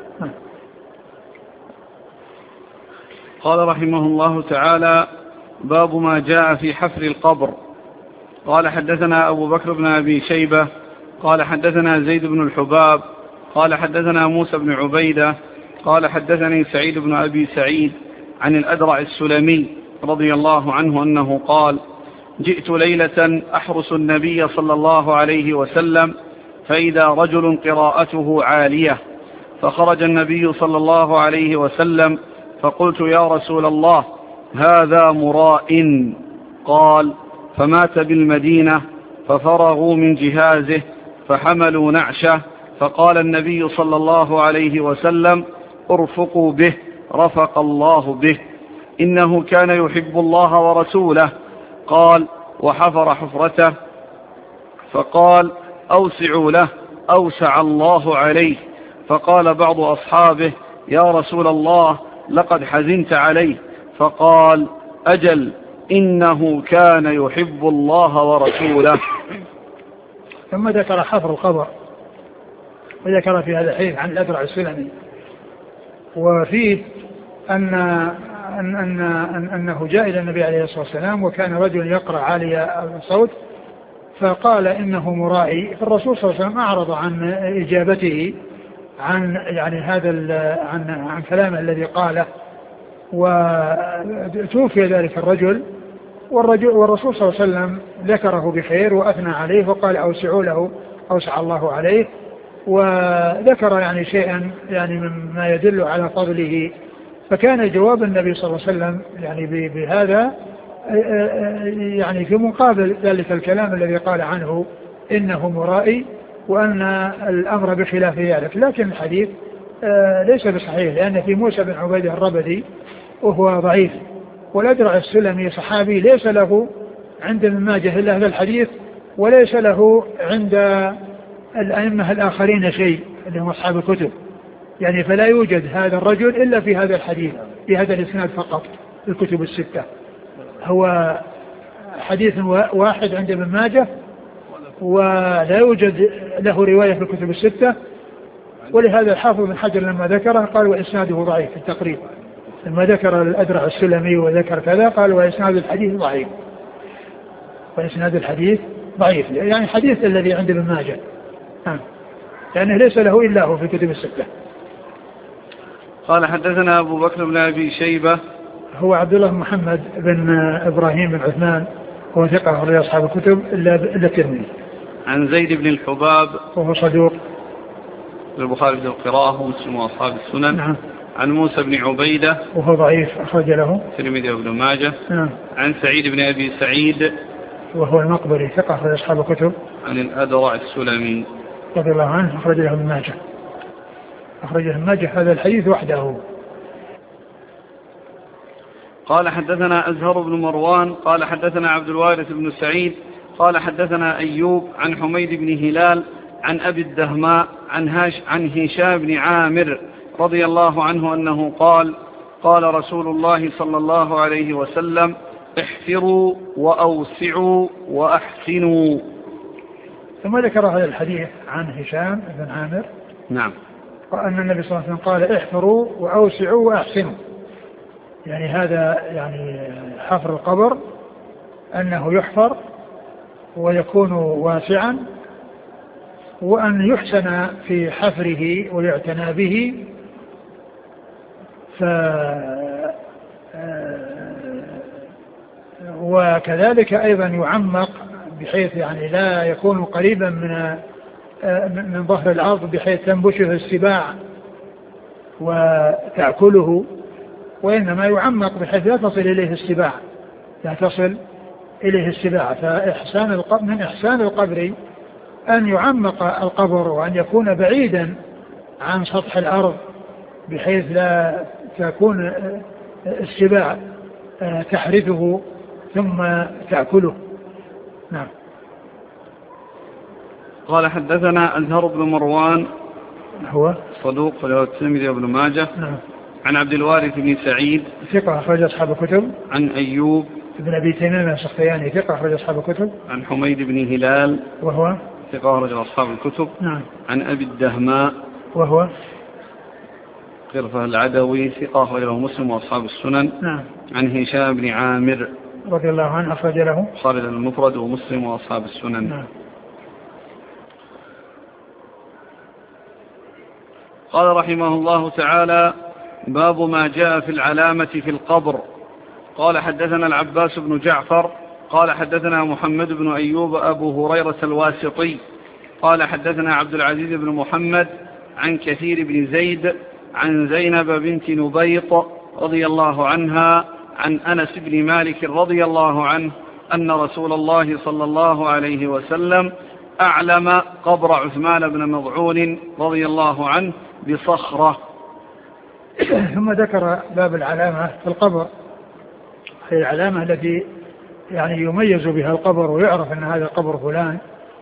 Speaker 1: قال رحمه الله تعالى: باب ما جاء في حفر القبر. قال حدثنا أبو بكر بن أبي شيبة قال حدثنا زيد بن الحباب قال حدثنا موسى بن عبيدة قال حدثني سعيد بن أبي سعيد عن الأدرع السلمي رضي الله عنه أنه قال: جئت ليلة أحرس النبي صلى الله عليه وسلم فإذا رجل قراءته عالية، فخرج النبي صلى الله عليه وسلم فقلت: يا رسول الله، هذا مراء. قال: فمات بالمدينة ففرغوا من جهازه فحملوا نعشه، فقال النبي صلى الله عليه وسلم: ارفقوا به، رفق الله به، إنه كان يحب الله ورسوله. قال: وحفر حفرته، فقال: أوسعوا له، أوسع الله عليه. فقال بعض أصحابه: يا رسول الله، لقد حزنت عليه. فقال: أجل، إنه كان يحب الله ورسوله.
Speaker 2: ثم ذكر حفر القبر، وذكر في هذا الحديث عن الأدرع السلمي، وفيه أن أن أن أن أنه جاء إلى النبي عليه الصلاة والسلام وكان رجل يقرأ عالي الصوت فقال إنه مرائي، فالرسول صلى الله عليه وسلم أعرض عن إجابته عن يعني هذا عن عن كلامه الذي قاله، وتوفي ذلك الرجل، والرجل والرسول صلى الله عليه وسلم ذكره بخير وأثنى عليه وقال: أوسعوا له، أوسع الله عليه، وذكر يعني شيئا يعني مما يدل على فضله. فكان جواب النبي صلى الله عليه وسلم يعني بهذا يعني في مقابل ذلك الكلام الذي قال عنه إنه مرائي وأن الأمر بخلاف ذلك. لكن الحديث ليس بصحيح، لأن في موسى بن عبيدة الربدي وهو ضعيف، والأدرع السلمي صحابي ليس له عند ابن ماجه إلا هذا الحديث، وليس له عند الأئمة الآخرين شيء اللي هم أصحاب الكتب، يعني فلا يوجد هذا الرجل إلا في هذا الحديث، في هذا الإسناد فقط في الكتب الستة. هو حديث واحد عند ابن ماجه ولا يوجد له رواية في الكتب الستة، ولهذا الحافظ بن حجر لما ذكره قال: وإسناده ضعيف في التقريب. لما ذكر الأدرع السلمي وذكر كذا قال: وإسناد الحديث ضعيف، وإسناد الحديث ضعيف، يعني حديث الذي عند ابن ماجه لأنه ليس له إلا هو في الكتب الستة.
Speaker 1: قال: حدثنا أبو بكر بن أبي شيبة،
Speaker 2: هو عبد الله محمد بن إبراهيم بن عثمان، هو ثقة أخرج أصحاب الكتب إلا الترمذي.
Speaker 1: عن زيد بن الحباب،
Speaker 2: وهو صدوق،
Speaker 1: البخاري في القراءة ومسلم وأصحاب السنن.
Speaker 2: نعم.
Speaker 1: عن موسى بن عبيدة،
Speaker 2: وهو ضعيف أخرج له
Speaker 1: الترمذي وابن ماجه.
Speaker 2: نعم.
Speaker 1: عن سعيد بن أبي سعيد،
Speaker 2: وهو المقبري ثقة أخرج أصحاب الكتب.
Speaker 1: عن الأدرع السلمي
Speaker 2: رضي الله عنه أخرج له ابن ماجه، أخرج له ابن ماجه هذا الحديث وحده.
Speaker 1: قال: حدثنا أزهر بن مروان قال: حدثنا عبد الوارث بن سعيد قال: حدثنا أيوب عن حميد بن هلال عن أبي الدهماء عن, هاش عن هشام بن عامر رضي الله عنه أنه قال: قال رسول الله صلى الله عليه وسلم: احفروا وأوسعوا وأحسنوا.
Speaker 2: ثم ذكر هذا الحديث عن هشام بن عامر،
Speaker 1: نعم،
Speaker 2: وأن النبي صلى الله عليه وسلم قال: احفروا وأوسعوا وأحسنوا، يعني هذا يعني حفر القبر أنه يحفر ويكون واسعا، وأن يحسن في حفره ويعتنى به، ف وكذلك أيضا يعمق بحيث يعني لا يكون قريبا من من ظهر الأرض بحيث تنبشه السباع وتأكله، وإنما يعمق بحيث لا تصل إليه السباع، لا تصل إليه السباع. فإحسان القبر من إحسان القبر أن يعمق القبر وأن يكون بعيدا عن سطح الأرض بحيث لا تكون السباع تحرثه ثم تأكله. نعم.
Speaker 1: قال: حدثنا أزهر بن مروان،
Speaker 2: هو
Speaker 1: صدوق فله الترمذي وابن ماجه.
Speaker 2: نعم.
Speaker 1: عن عبد الوارث بن سعيد،
Speaker 2: ثقة أخرج أصحاب الكتب.
Speaker 1: عن أيوب
Speaker 2: ابن أبي تميم السختياني، ثقة أخرج أصحاب الكتب.
Speaker 1: عن حميد بن هلال،
Speaker 2: وهو
Speaker 1: ثقة أخرج أصحاب الكتب.
Speaker 2: نعم.
Speaker 1: عن أبي الدهماء،
Speaker 2: وهو
Speaker 1: قرفة العدوي، ثقة أخرج له مسلم وأصحاب السنن.
Speaker 2: نعم.
Speaker 1: عن هشام بن عامر
Speaker 2: رضي الله عنه أخرج له
Speaker 1: خالد المفرد ومسلم وأصحاب السنن.
Speaker 2: نعم.
Speaker 1: قال رحمه الله تعالى: باب ما جاء في العلامة في القبر. قال حدثنا العباس بن جعفر قال حدثنا محمد بن أيوب أبو هريرة الواسطي قال حدثنا عبد العزيز بن محمد عن كثير بن زيد عن زينب بنت نبيط رضي الله عنها عن أنس بن مالك رضي الله عنه أن رسول الله صلى الله عليه وسلم أعلم قبر عثمان بن مضعون رضي الله عنه بصخرة.
Speaker 2: ثم ذكر باب العلامة في القبر، هي العلامة التي يعني يميز بها القبر ويعرف أن هذا قبر فلان.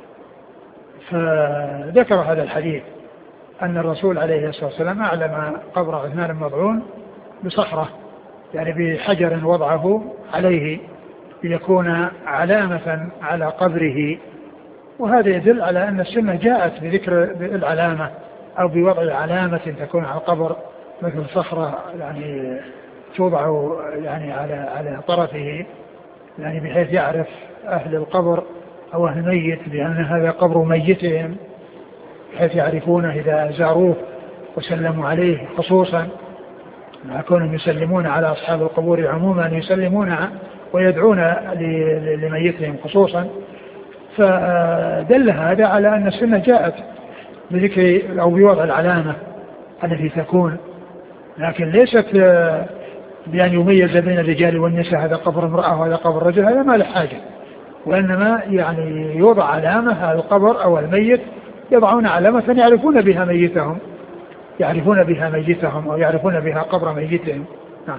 Speaker 2: فذكر هذا الحديث أن الرسول عليه الصلاة والسلام أعلم قبر عثمان بن مضعون بصخرة، يعني بحجر وضعه عليه ليكون علامة على قبره. وهذا يدل على أن السنة جاءت بذكر العلامة أو بوضع علامة تكون على القبر مثل صخرة يعني توضع يعني على على طرفه، يعني بحيث يعرف أهل القبر أو أهل الميت بأن هذا قبر ميتهم، بحيث يعرفونه إذا زاروه وسلموا عليه، خصوصا مع كونهم يسلمون على أصحاب القبور عموما يسلمون ويدعون لميتهم خصوصا. فدل هذا على أن السنة جاءت بذكر أو بوضع العلامة التي تكون، لكن ليست بأن يميز بين الرجال والنساء هذا قبر امرأة وهذا قبر رجل، هذا ما له حاجة، وإنما يعني يوضع علامة هذا القبر أو الميت، يضعون علامة يعرفون بها ميتهم يعرفون بها ميتهم أو يعرفون بها قبر ميتهم. نعم.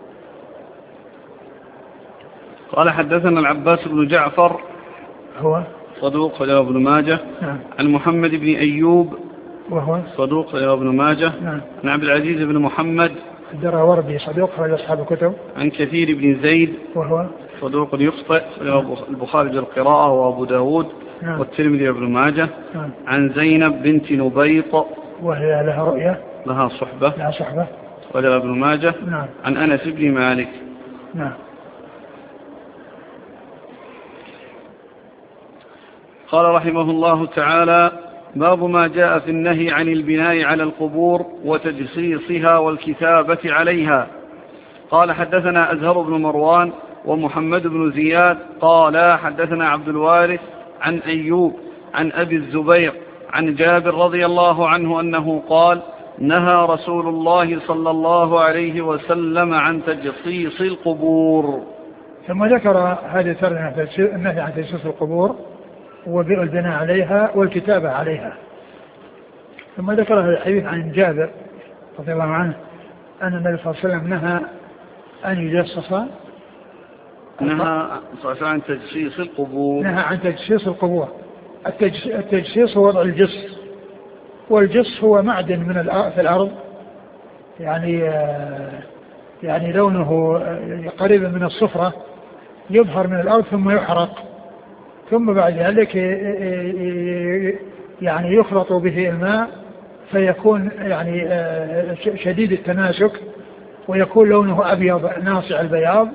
Speaker 1: قال حدثنا العباس بن جعفر
Speaker 2: هو
Speaker 1: صدوق رواه ابن ماجه.
Speaker 2: نعم.
Speaker 1: عن محمد بن أيوب
Speaker 2: وهو
Speaker 1: صدوق رواه ابن ماجه.
Speaker 2: نعم.
Speaker 1: عن عبد العزيز بن محمد
Speaker 2: الدراوردي صدوق رواه أصحاب الكتب.
Speaker 1: عن كثير بن زيد وهو صدوق يخطئ رواه البخاري بالقراءة وأبو داود. نعم. والترمذي وابن ماجه.
Speaker 2: نعم.
Speaker 1: عن زينب بنت نبيط
Speaker 2: وهي لها رؤية
Speaker 1: لها صحبة
Speaker 2: لها صحبة
Speaker 1: وجاء ابن ماجه.
Speaker 2: نعم.
Speaker 1: عن أنس بن مالك.
Speaker 2: نعم.
Speaker 1: قال رحمه الله تعالى: باب ما جاء في النهي عن البناء على القبور وتجصيصها والكتابة عليها. قال حدثنا أزهر بن مروان ومحمد بن زياد قال حدثنا عبد الوارث عن أيوب عن أبي الزبير عن جابر رضي الله عنه أنه قال: نهى رسول الله صلى الله عليه وسلم عن تجصيص القبور.
Speaker 2: ثم ذكر هذه الترجمة النهي عن تجصيص القبور والبناء عليها والكتابة عليها. ثم ذكر هذا الحديث عن جابر رضي الله عنه أن النبي صلى الله عليه وسلم نهى أن يجصص
Speaker 1: نهى عن تجصيص القبور
Speaker 2: نهى عن تجصيص القبور. التجصيص هو وضع الجص، والجص هو معدن من في الأرض، يعني يعني لونه قريب من الصفرة، يظهر من الأرض ثم يحرق، ثم بعد ذلك يعني يخلط به الماء فيكون يعني شديد التماسك ويكون لونه أبيض ناصع البياض.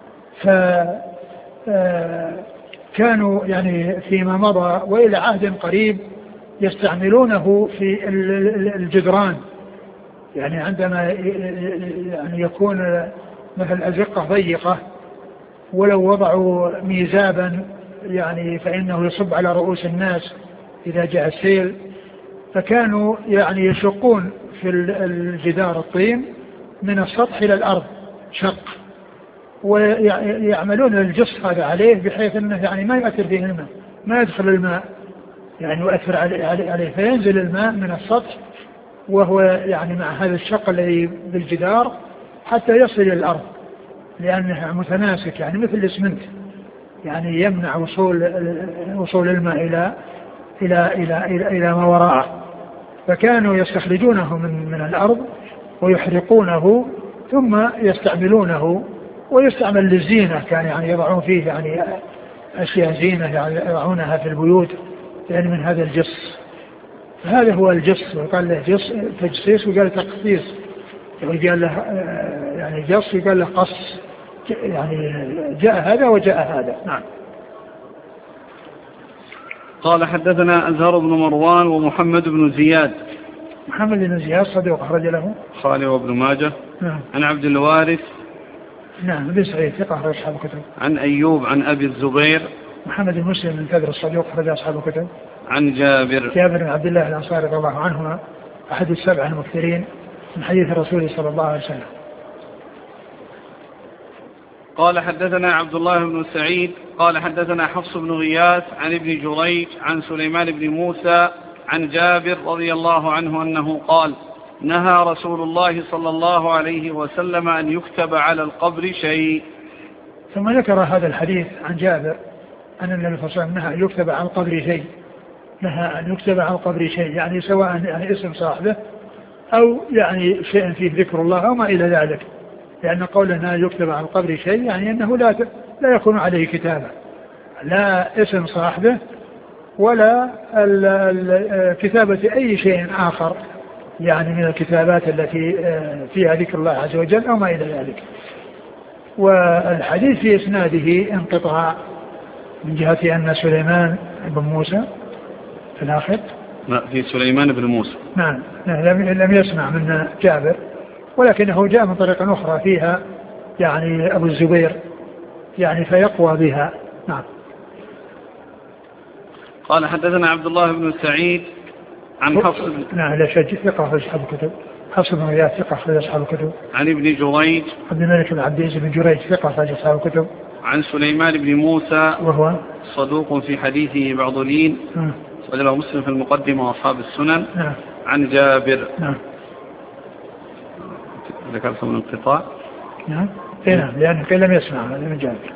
Speaker 2: فكانوا يعني فيما مضى وإلى عهد قريب يستعملونه في الجدران، يعني عندما يعني يكون مثل الأزقة ضيقة ولو وضعوا ميزابا يعني فإنه يصب على رؤوس الناس إذا جاء السيل، فكانوا يعني يشقون في الجدار الطين من السطح إلى الأرض شق، ويعملون الجص هذا عليه بحيث أنه يعني ما يؤثر فيه الماء، ما يدخل الماء يعني يؤثر عليه، فينزل الماء من السطح وهو يعني مع هذا الشق الذي بالجدار حتى يصل إلى الأرض، لأنه متماسك يعني مثل الإسمنت، يعني يمنع وصول وصول الماء إلى إلى إلى إلى, إلى ما وراءه. فكانوا يستخرجونه من من الأرض ويحرقونه ثم يستعملونه، ويستعمل للزينة، كان يعني يضعون فيه يعني أشياء زينة يعني يضعونها في البيوت يعني من هذا الجص. هذا هو الجص، وقال له جص تجصيص وقال تقصيص، وقال له يعني جص وقال له قص، يعني جاء هذا وجاء هذا. نعم.
Speaker 1: قال حدثنا أزهر بن مروان ومحمد بن زياد.
Speaker 2: محمد بن زياد صدوق أخرج له البخاري
Speaker 1: وابن ماجه.
Speaker 2: نعم.
Speaker 1: عن عبد الوارث
Speaker 2: نعم ابن سعيد ثقة أخرج أصحاب الكتب.
Speaker 1: عن أيوب عن أبي الزبير
Speaker 2: محمد بن مسلم بن كدر الصدوق أخرج أصحاب الكتب.
Speaker 1: عن جابر
Speaker 2: جابر بن عبد الله الأنصاري رضي الله عنهما أحد السبع المكثرين من حديث الرسول صلى الله عليه وسلم.
Speaker 1: قال حدثنا عبد الله بن سعيد قال حدثنا حفص بن غياث عن ابن جريج عن سليمان بن موسى عن جابر رضي الله عنه أنه قال نهى رسول الله صلى الله عليه وسلم أن يكتب على القبر شيء.
Speaker 2: ثم ذكر هذا الحديث عن جابر أن النبي صلى الله عليه وسلم نهى أن يكتب على القبر شيء، نهى أن يكتب على القبر شيء يعني سواء يعني اسم صاحبه أو يعني شيء فيه ذكر الله أو ما إلى ذلك، لأن قولنا يكتب على القبر شيء يعني أنه لا لا يكون عليه كتابة، لا اسم صاحبه ولا ال ال كتابة أي شيء آخر يعني من الكتابات التي فيها ذكر الله عز وجل أو ما إلى ذلك. والحديث في إسناده انقطاع من جهة أن سليمان بن موسى في الآخر
Speaker 1: لا في سليمان بن موسى
Speaker 2: نعم لم يسمع من جابر، ولكنه جاء من طريقة أخرى فيها يعني أبو الزبير يعني فيقوى بها. نعم.
Speaker 1: قال حدثنا عبد الله بن سعيد عن حفص بن
Speaker 2: نعم لا شك ثقة في أصحاب الكتب، حفص بن غياث ثقة في أصحاب الكتب.
Speaker 1: عن ابن جريج
Speaker 2: عبد الملك بن عبد العزيز بن جريج ثقة في أصحاب الكتب.
Speaker 1: عن سليمان بن موسى
Speaker 2: وهو
Speaker 1: صدوق في حديثه بعض لين وله مسلم في المقدمة وأصحاب السنن.
Speaker 2: نعم.
Speaker 1: عن جابر.
Speaker 2: نعم.
Speaker 1: ذكرت من انقطاع.
Speaker 2: نعم. نعم لأنه لم يسمع من جابر.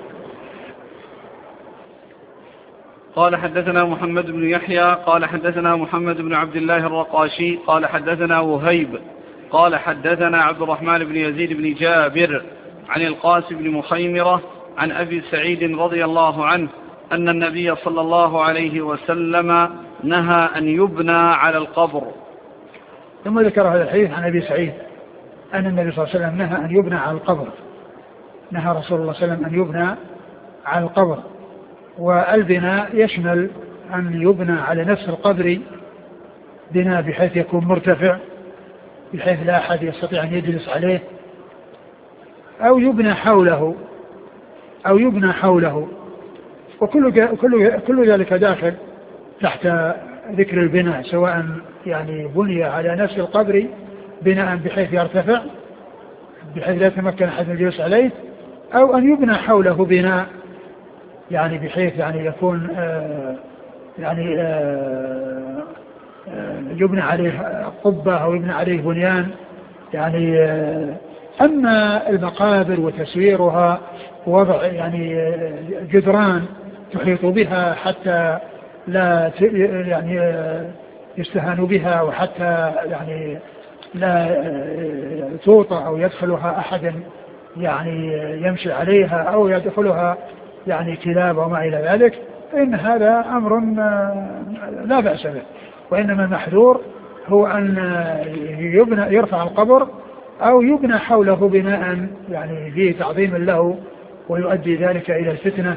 Speaker 1: قال حدثنا محمد بن يحيى قال حدثنا محمد بن عبد الله الرقاشي قال حدثنا وهيب قال حدثنا عبد الرحمن بن يزيد بن جابر عن القاسم بن مخيمرة عن أبي سعيد رضي الله عنه أن النبي صلى الله عليه وسلم نهى أن يبنى على القبر.
Speaker 2: ثم ذكر هذا الحديث عن أبي سعيد أن النبي صلى الله عليه وسلم نهى أن يبنى على القبر، نهى رسول الله صلى الله عليه وسلم أن يبنى على القبر. والبناء يشمل أن يبنى على نفس القبر بناء بحيث يكون مرتفع بحيث لا أحد يستطيع أن يجلس عليه، أو يبنى حوله أو يبنى حوله وكل كل كل ذلك داخل تحت ذكر البناء، سواء يعني بني على نفس القبر بناء بحيث يرتفع بحيث لا يتمكن أحد الجلوس عليه، أو أن يبنى حوله بناء يعني بحيث يعني يكون آه يعني آه آه يبنى عليه قبة أو يبنى عليه بنيان يعني. آه أما المقابر وتسويرها ووضع يعني جدران تحيط بها حتى لا يعني يستهان بها وحتى يعني لا توطى أو يدخلها أحد يعني يمشي عليها أو يدخلها يعني كلاب وما إلى ذلك، فإن هذا أمر لا بأس به، وإنما المحذور هو أن يبنى يرفع القبر أو يبنى حوله بناء يعني فيه تعظيم له ويؤدي ذلك إلى الفتنة.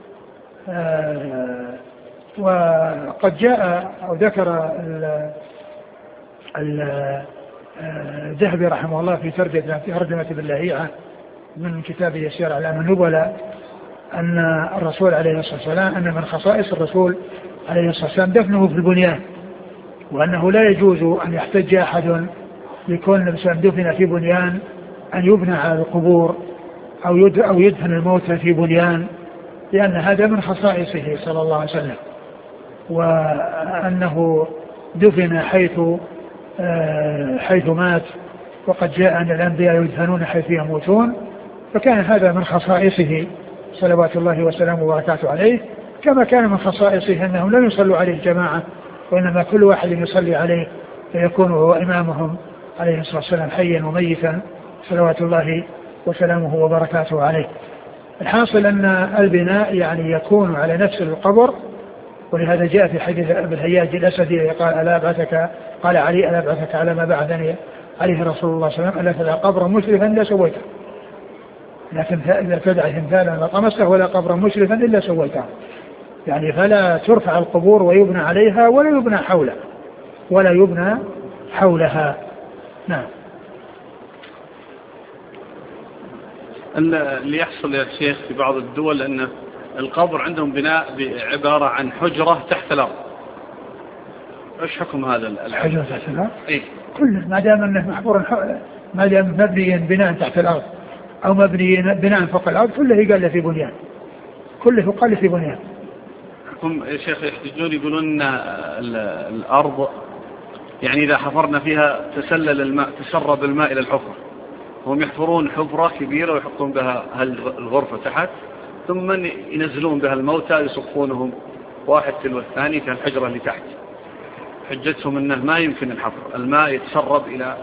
Speaker 2: آه وقد جاء أو ذكر الذهبي رحمه الله في ترجمة ابن لهيعة من كتابه يسير أعلام النبلاء أن الرسول عليه الصلاة والسلام أن من خصائص الرسول عليه الصلاة والسلام دفنه في البنيان، وأنه لا يجوز أن يحتج أحد يكون الإنسان دفن في بنيان أن يبنى على القبور أو أو يدفن الموتى في بنيان، لأن هذا من خصائصه صلى الله عليه وسلم، وأنه دفن حيث حيث مات، وقد جاء أن الأنبياء يدفنون حيث يموتون، فكان هذا من خصائصه صلوات الله وسلامه وبركاته عليه، كما كان من خصائصه أنهم لم يصلوا عليه جماعة، وإنما كل واحد يصلي عليه فيكون هو إمامهم عليه الصلاة والسلام حيا وميتا صلوات الله وسلامه وبركاته عليه. الحاصل أن البناء يعني يكون على نفس القبر، ولهذا جاء في حديث أبي الهياج الأسدي قال ألا أبعثك قال علي ألا أبعثك على ما بعثني عليه رسول الله صلى الله عليه وسلم ألا تدع قبرا مشرفا إلا سويته، لكن إذا تدع تمثالا لطمسته ولا قبرا مشرفا إلا سويته، يعني فلا ترفع القبور ويبنى عليها ولا يبنى حولها ولا يبنى حولها. نعم.
Speaker 1: اللي يحصل يا شيخ في بعض الدول أن القبر عندهم بناء عبارة عن حجرة تحت الأرض، ايش حكم هذا
Speaker 2: الحجرة تحت الأرض؟
Speaker 1: اي
Speaker 2: كله ما دام انه محفور، ما دام مبنيا بناء تحت الأرض او مبني بناء فوق الأرض كله يقال في بنيان، كله يقال في بنيان.
Speaker 1: هم يا شيخ يحتجون يقولون الأرض يعني إذا حفرنا فيها تسلل الماء، تسرب الماء إلى الحفرة، هم يحفرون حفرة كبيرة ويحطون بها الغرفة تحت ثم ينزلون بها الموتى يصفونهم واحد تلو الثاني في الحجرة اللي تحت. حجتهم أنه ما يمكن الحفر، الماء يتسرب إلى،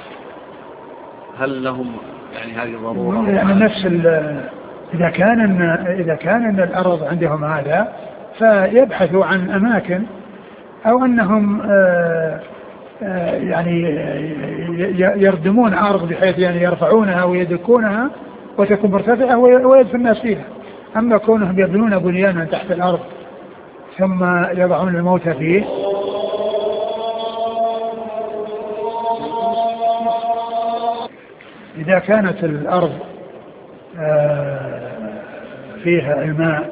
Speaker 1: هل لهم يعني هذه ضرورة؟
Speaker 2: يعني نفس إذا كان إن إذا كان إن الأرض عندهم هذا فيبحثوا عن أماكن، أو أنهم آآ آآ يعني يردمون أرض بحيث يعني يرفعونها ويدكونها وتكون مرتفعة ويدفن الناس فيها. أما كونهم يبنون بنيانا تحت الأرض ثم يضعون الموتى فيه، إذا كانت الأرض فيها الماء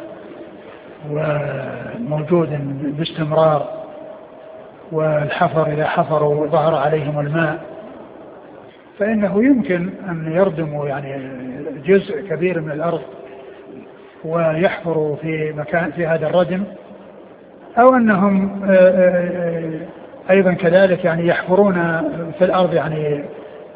Speaker 2: وموجود باستمرار، والحفر إذا حفروا ظهر عليهم الماء، فإنه يمكن أن يردموا يعني جزء كبير من الأرض ويحفروا في مكان في هذا الردم، أو أنهم أيضا كذلك يعني يحفرون في الأرض يعني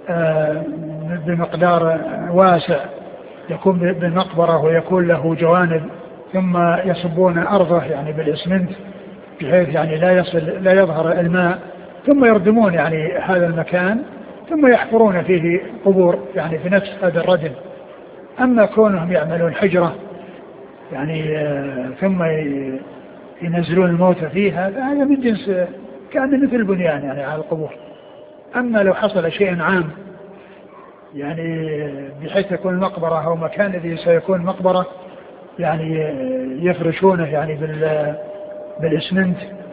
Speaker 2: بمقدار واسع يكون بالمقبرة ويكون له جوانب، ثم يصبون أرضه يعني بالإسمنت بحيث يعني لا يصل لا يظهر الماء، ثم يردمون يعني هذا المكان ثم يحفرون فيه قبور يعني في نفس هذا الردم. أما كونهم يعملون حجرة يعني ثم ينزلون الموتى فيها، هذا من جنس كأنه مثل البنيان يعني على القبور. أما لو حصل شيء عام يعني بحيث يكون المقبرة أو مكان الذي سيكون مقبرة يعني يفرشونه يعني بال بالإسمنت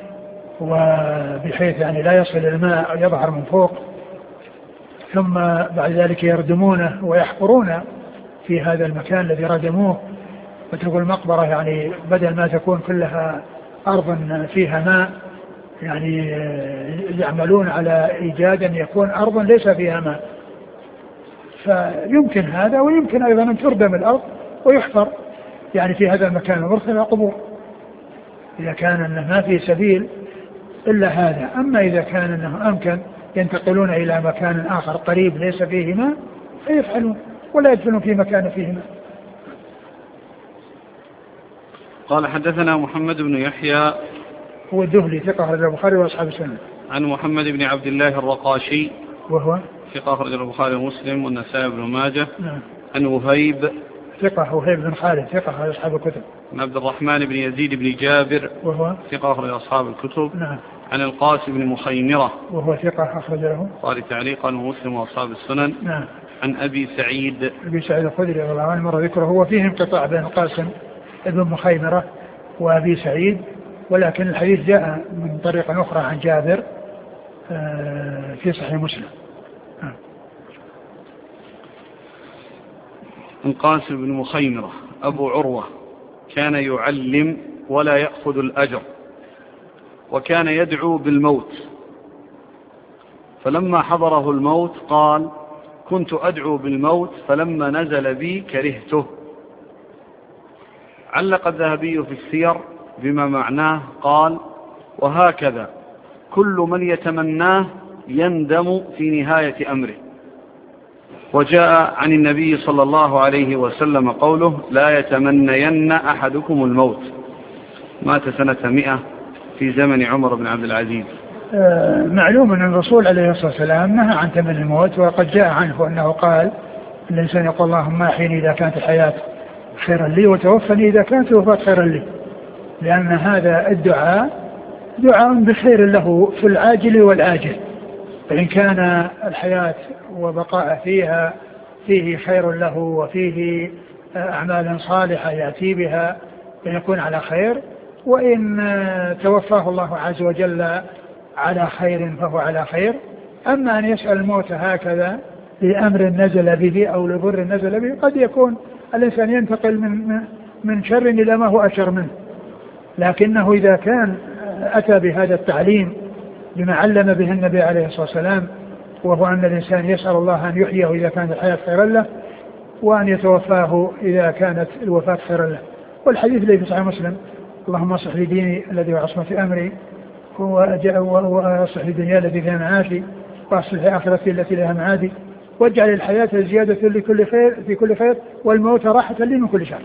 Speaker 2: وبحيث يعني لا يصل الماء يظهر من فوق، ثم بعد ذلك يردمونه ويحفرون في هذا المكان الذي ردموه، وتكون المقبرة يعني بدل ما تكون كلها أرض فيها ماء يعني يعملون على إيجاد أن يكون أرض ليس فيها ماء. فيمكن هذا، ويمكن أيضا أن تردم الأرض ويحفر يعني في هذا المكان المرتفع قبور، إذا كان أنه ما في سبيل إلا هذا. أما إذا كان أنه أمكن ينتقلون إلى مكان آخر قريب ليس فيه ماء فيفعلون ولا يدفنون في مكان فيه ماء.
Speaker 1: قال حدثنا محمد بن يحيى
Speaker 2: هو الدهلي ثقة أخرج البخاري وأصحاب السنة.
Speaker 1: عن محمد بن عبد الله الرقاشي
Speaker 2: وهو
Speaker 1: ثقة أخرج البخاري ومسلم والنسائي بن ماجه.
Speaker 2: نعم.
Speaker 1: عن وهيب
Speaker 2: ثقة وهيب بن خالد ثقة أخرج أصحاب الكتب.
Speaker 1: عن عبد الرحمن بن يزيد بن جابر
Speaker 2: وهو
Speaker 1: ثقة أخرج أصحاب الكتب.
Speaker 2: نعم.
Speaker 1: عن القاسم بن مخيمرة
Speaker 2: وهو ثقة أخرج له
Speaker 1: البخاري تعليقا ومسلم وأصحاب السنن.
Speaker 2: نعم.
Speaker 1: عن أبي سعيد
Speaker 2: أبي سعيد الخدري رضي الله عنه مر ذكره، هو فيه انقطاع بين القاسم بن مخيمرة وأبي سعيد، ولكن الحديث جاء من طريقة أخرى عن جابر في صحيح مسلم.
Speaker 1: القاسم بن مخيمرة أبو عروة كان يعلم ولا يأخذ الأجر، وكان يدعو بالموت، فلما حضره الموت قال: كنت أدعو بالموت فلما نزل بي كرهته. علق الذهبي في السير بما معناه قال: وهكذا كل من يتمناه يندم في نهاية أمره. وجاء عن النبي صلى الله عليه وسلم قوله: لا يتمنين أحدكم الموت. مات سنة مئة في زمن عمر بن عبد العزيز.
Speaker 2: آه معلوم أن الرسول عليه الصلاة والسلام نهى عن تمني الموت، وقد جاء عنه أنه قال: الإنسان يقول اللهم أحيني إذا كانت الحياة خيرا لي وتوفني إذا كانت الوفاة خيرا لي، لأن هذا الدعاء دعاء بخير له في العاجل والآجل، فإن كان الحياة وبقاء فيها فيه خير له وفيه أعمال صالحة يأتي بها فيكون على خير، وإن توفاه الله عز وجل على خير فهو على خير. أما أن يسأل الموت هكذا لأمر نزل به أو لضر نزل به، قد يكون الإنسان ينتقل من من شر إلى ما هو أشر منه، لكنه إذا كان أتى بهذا التعليم بما علم به النبي عليه الصلاة والسلام، وهو أن الإنسان يسأل الله أن يحييه إذا كانت الحياة خيرا له، وأن يتوفاه إذا كانت الوفاة خيرا له. والحديث الذي في صحيح مسلم: اللهم اصلح لي ديني الذي هو عصمة أمري، وأصلح لي دنياي التي فيها معاشي، وأصلح لي آخرتي التي لها معادي، واجعل الحياة زيادة لكل خير في كل خير، والموت راحة لي من كل شر.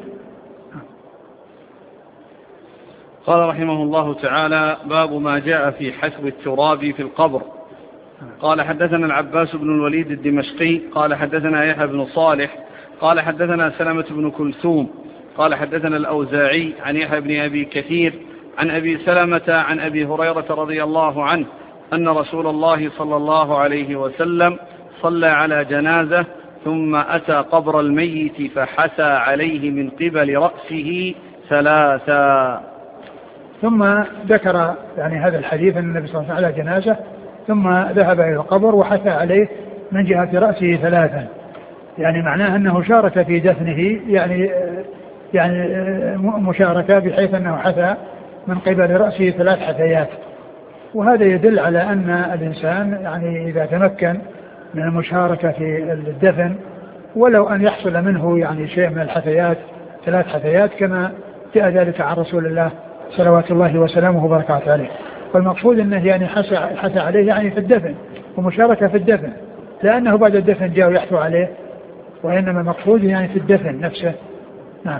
Speaker 1: قال رحمه الله تعالى: باب ما جاء في حسب التراب في القبر. قال حدثنا العباس بن الوليد الدمشقي قال حدثنا يحيى بن صالح قال حدثنا سلمة بن كلثوم قال حدثنا الأوزاعي عن يحيى بن أبي كثير عن أبي سلمة عن أبي هريرة رضي الله عنه أن رسول الله صلى الله عليه وسلم صلى على جنازة ثم أتى قبر الميت فحسى عليه من قبل رأسه ثلاثا.
Speaker 2: ثم ذكر يعني هذا الحديث أن النبي صلى الله عليه وسلم على جنازة ثم ذهب إلى القبر وحثى عليه من جهة رأسه ثلاثا، يعني معناه أنه شارك في دفنه، يعني يعني مشاركة بحيث أنه حثى من قبل رأسه ثلاث حثيات. وهذا يدل على أن الإنسان يعني إذا تمكن من المشاركة في الدفن ولو أن يحصل منه يعني شيء من الحثيات، ثلاث حثيات كما جاء ذلك عن رسول الله صلوات الله وسلامه وبركاته عليه. والمقصود أنه يعني حثى عليه يعني في الدفن ومشاركة في الدفن، لأنه بعد الدفن جاء يحثو عليه، وإنما المقصود يعني في الدفن نفسه. نعم.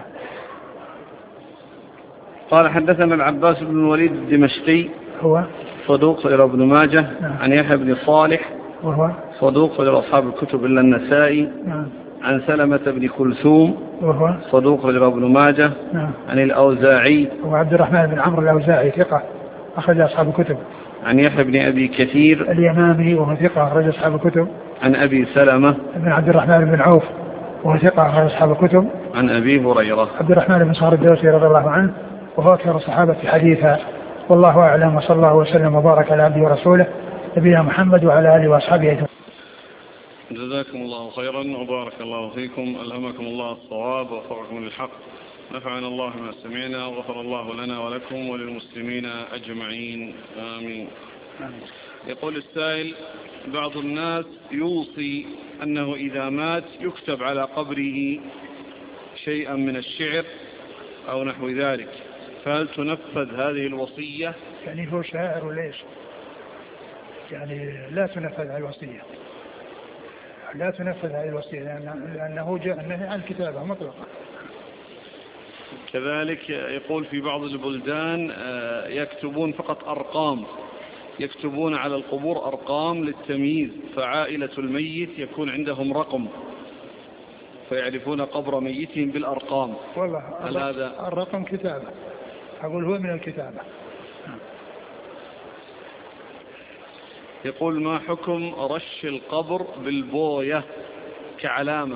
Speaker 1: قال حدثنا العباس بن الوليد الدمشقي
Speaker 2: هو
Speaker 1: صدوق إلى ابن ماجه.
Speaker 2: نعم.
Speaker 1: عن يحيى بن صالح
Speaker 2: وهو
Speaker 1: صدوق إلى أصحاب الكتب إلا النسائي.
Speaker 2: نعم.
Speaker 1: عن سلمة بن كلثوم
Speaker 2: وهو
Speaker 1: صدوق إلى ابن ماجه.
Speaker 2: نعم.
Speaker 1: عن الأوزاعي
Speaker 2: هو عبد الرحمن بن عمرو الأوزاعي ثقة أخرج أصحاب الكتب.
Speaker 1: عن يحيى بن أبي كثير
Speaker 2: اليمامي وهو ثقة أخرج أصحاب الكتب.
Speaker 1: عن أبي سلمة
Speaker 2: بن عبد الرحمن بن عوف وهو ثقة أخرج أصحاب الكتب.
Speaker 1: عن أبي هريرة
Speaker 2: عبد الرحمن بن صخر الدوسي رضي الله عنه وهو أكثر الصحابة حديثا. والله أعلم، وصلى الله وسلم وبارك على عبده ورسوله نبينا محمد وعلى آله وأصحابه أجمعين.
Speaker 1: جزاكم الله خيرا وبارك الله فيكم، ألهمكم الله الصواب ووفقكم للحق، نفعنا الله ما سمعنا وغفر الله لنا ولكم وللمسلمين أجمعين، آمين. يقول السائل: بعض الناس يوصي أنه إذا مات يكتب على قبره شيئا من الشعر أو نحو ذلك، فهل تنفذ هذه الوصية؟
Speaker 2: يعني هو شاعر وليش؟ يعني لا تنفذ هذه الوصية، لا تنفذ هذه الوصية لأنه جاء النهي عن الكتابة مطلقا.
Speaker 1: كذلك يقول في بعض البلدان يكتبون فقط أرقام، يكتبون على القبور أرقام للتمييز، فعائلة الميت يكون عندهم رقم فيعرفون قبر ميتهم بالأرقام.
Speaker 2: والله
Speaker 1: هل هذا
Speaker 2: الرقم كتابة؟ أقول هو من الكتابة.
Speaker 1: يقول: ما حكم رش القبر بالبوية كعلامة؟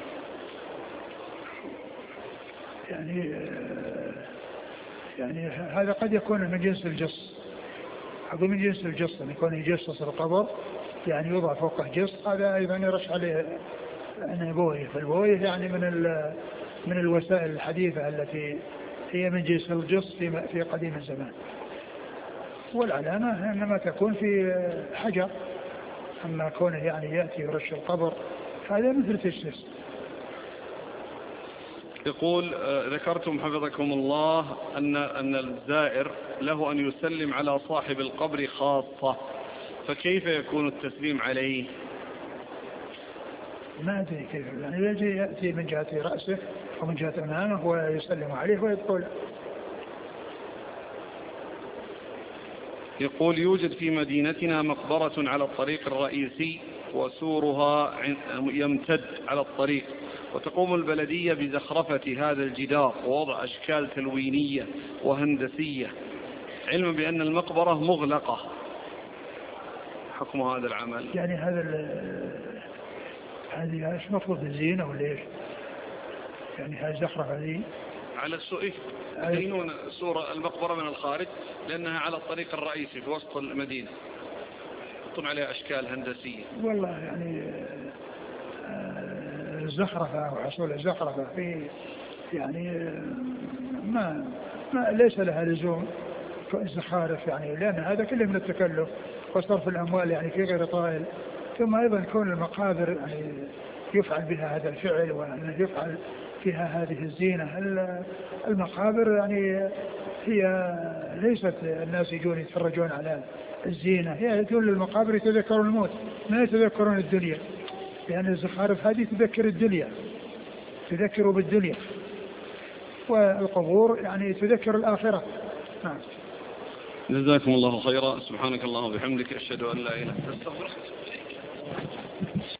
Speaker 2: يعني يعني هذا قد يكون من جنس الجص، أقول من جنس الجص، أن يكون يجصص القبر يعني يوضع فوقه جص، هذا أيضا يرش عليه يعني بوية. فالبوية يعني من من الوسائل الحديثة التي هي من جنس الجص في في قديم الزمان. والعلامة إنما تكون في حجر، أما كونه يعني يأتي يرش القبر هذا مثل تجسس.
Speaker 1: يقول: ذكرتم حفظكم الله أن أن الزائر له أن يسلم على صاحب القبر خاصة، فكيف يكون التسليم عليه؟
Speaker 2: ما أدري كيف، يعني يجي يأتي من جهة رأسه ومن جهة أمامه ويسلم عليه ويدخل.
Speaker 1: يقول: يوجد في مدينتنا مقبرة على الطريق الرئيسي وسورها يمتد على الطريق، وتقوم البلدية بزخرفة هذا الجدار ووضع أشكال تلوينية وهندسية، علما بأن المقبرة مغلقة، حكم هذا العمل؟
Speaker 2: يعني هذا هذه ايش مفروض الزينة ولا ايش؟ يعني هذه الزخرفة هذه
Speaker 1: على السوق يزينون صورة المقبرة من الخارج لأنها على الطريق الرئيسي في وسط المدينة، يحطون عليها أشكال هندسية.
Speaker 2: والله يعني الزخرفة وحصول الزخرفة في يعني ما, ما ليس لها لزوم الزخارف يعني، لأن هذا كله من التكلف وصرف الأموال يعني في غير طائل. ثم أيضا كون المقابر يعني يفعل بها هذا الفعل وأن يفعل فيها هذه الزينة. المقابر يعني هي ليست الناس يجون يتفرجون على الزينة، هي يجون للمقابر يتذكرون الموت ما يتذكرون الدنيا، لأن الزخارف هذه تذكر الدنيا، تذكر بالدنيا، والقبور يعني تذكر الآخرة. نعم.
Speaker 1: جزاكم الله خيرا. سبحانك اللهم وبحمدك أشهد أن لا إله إلا أنت أستغفرك.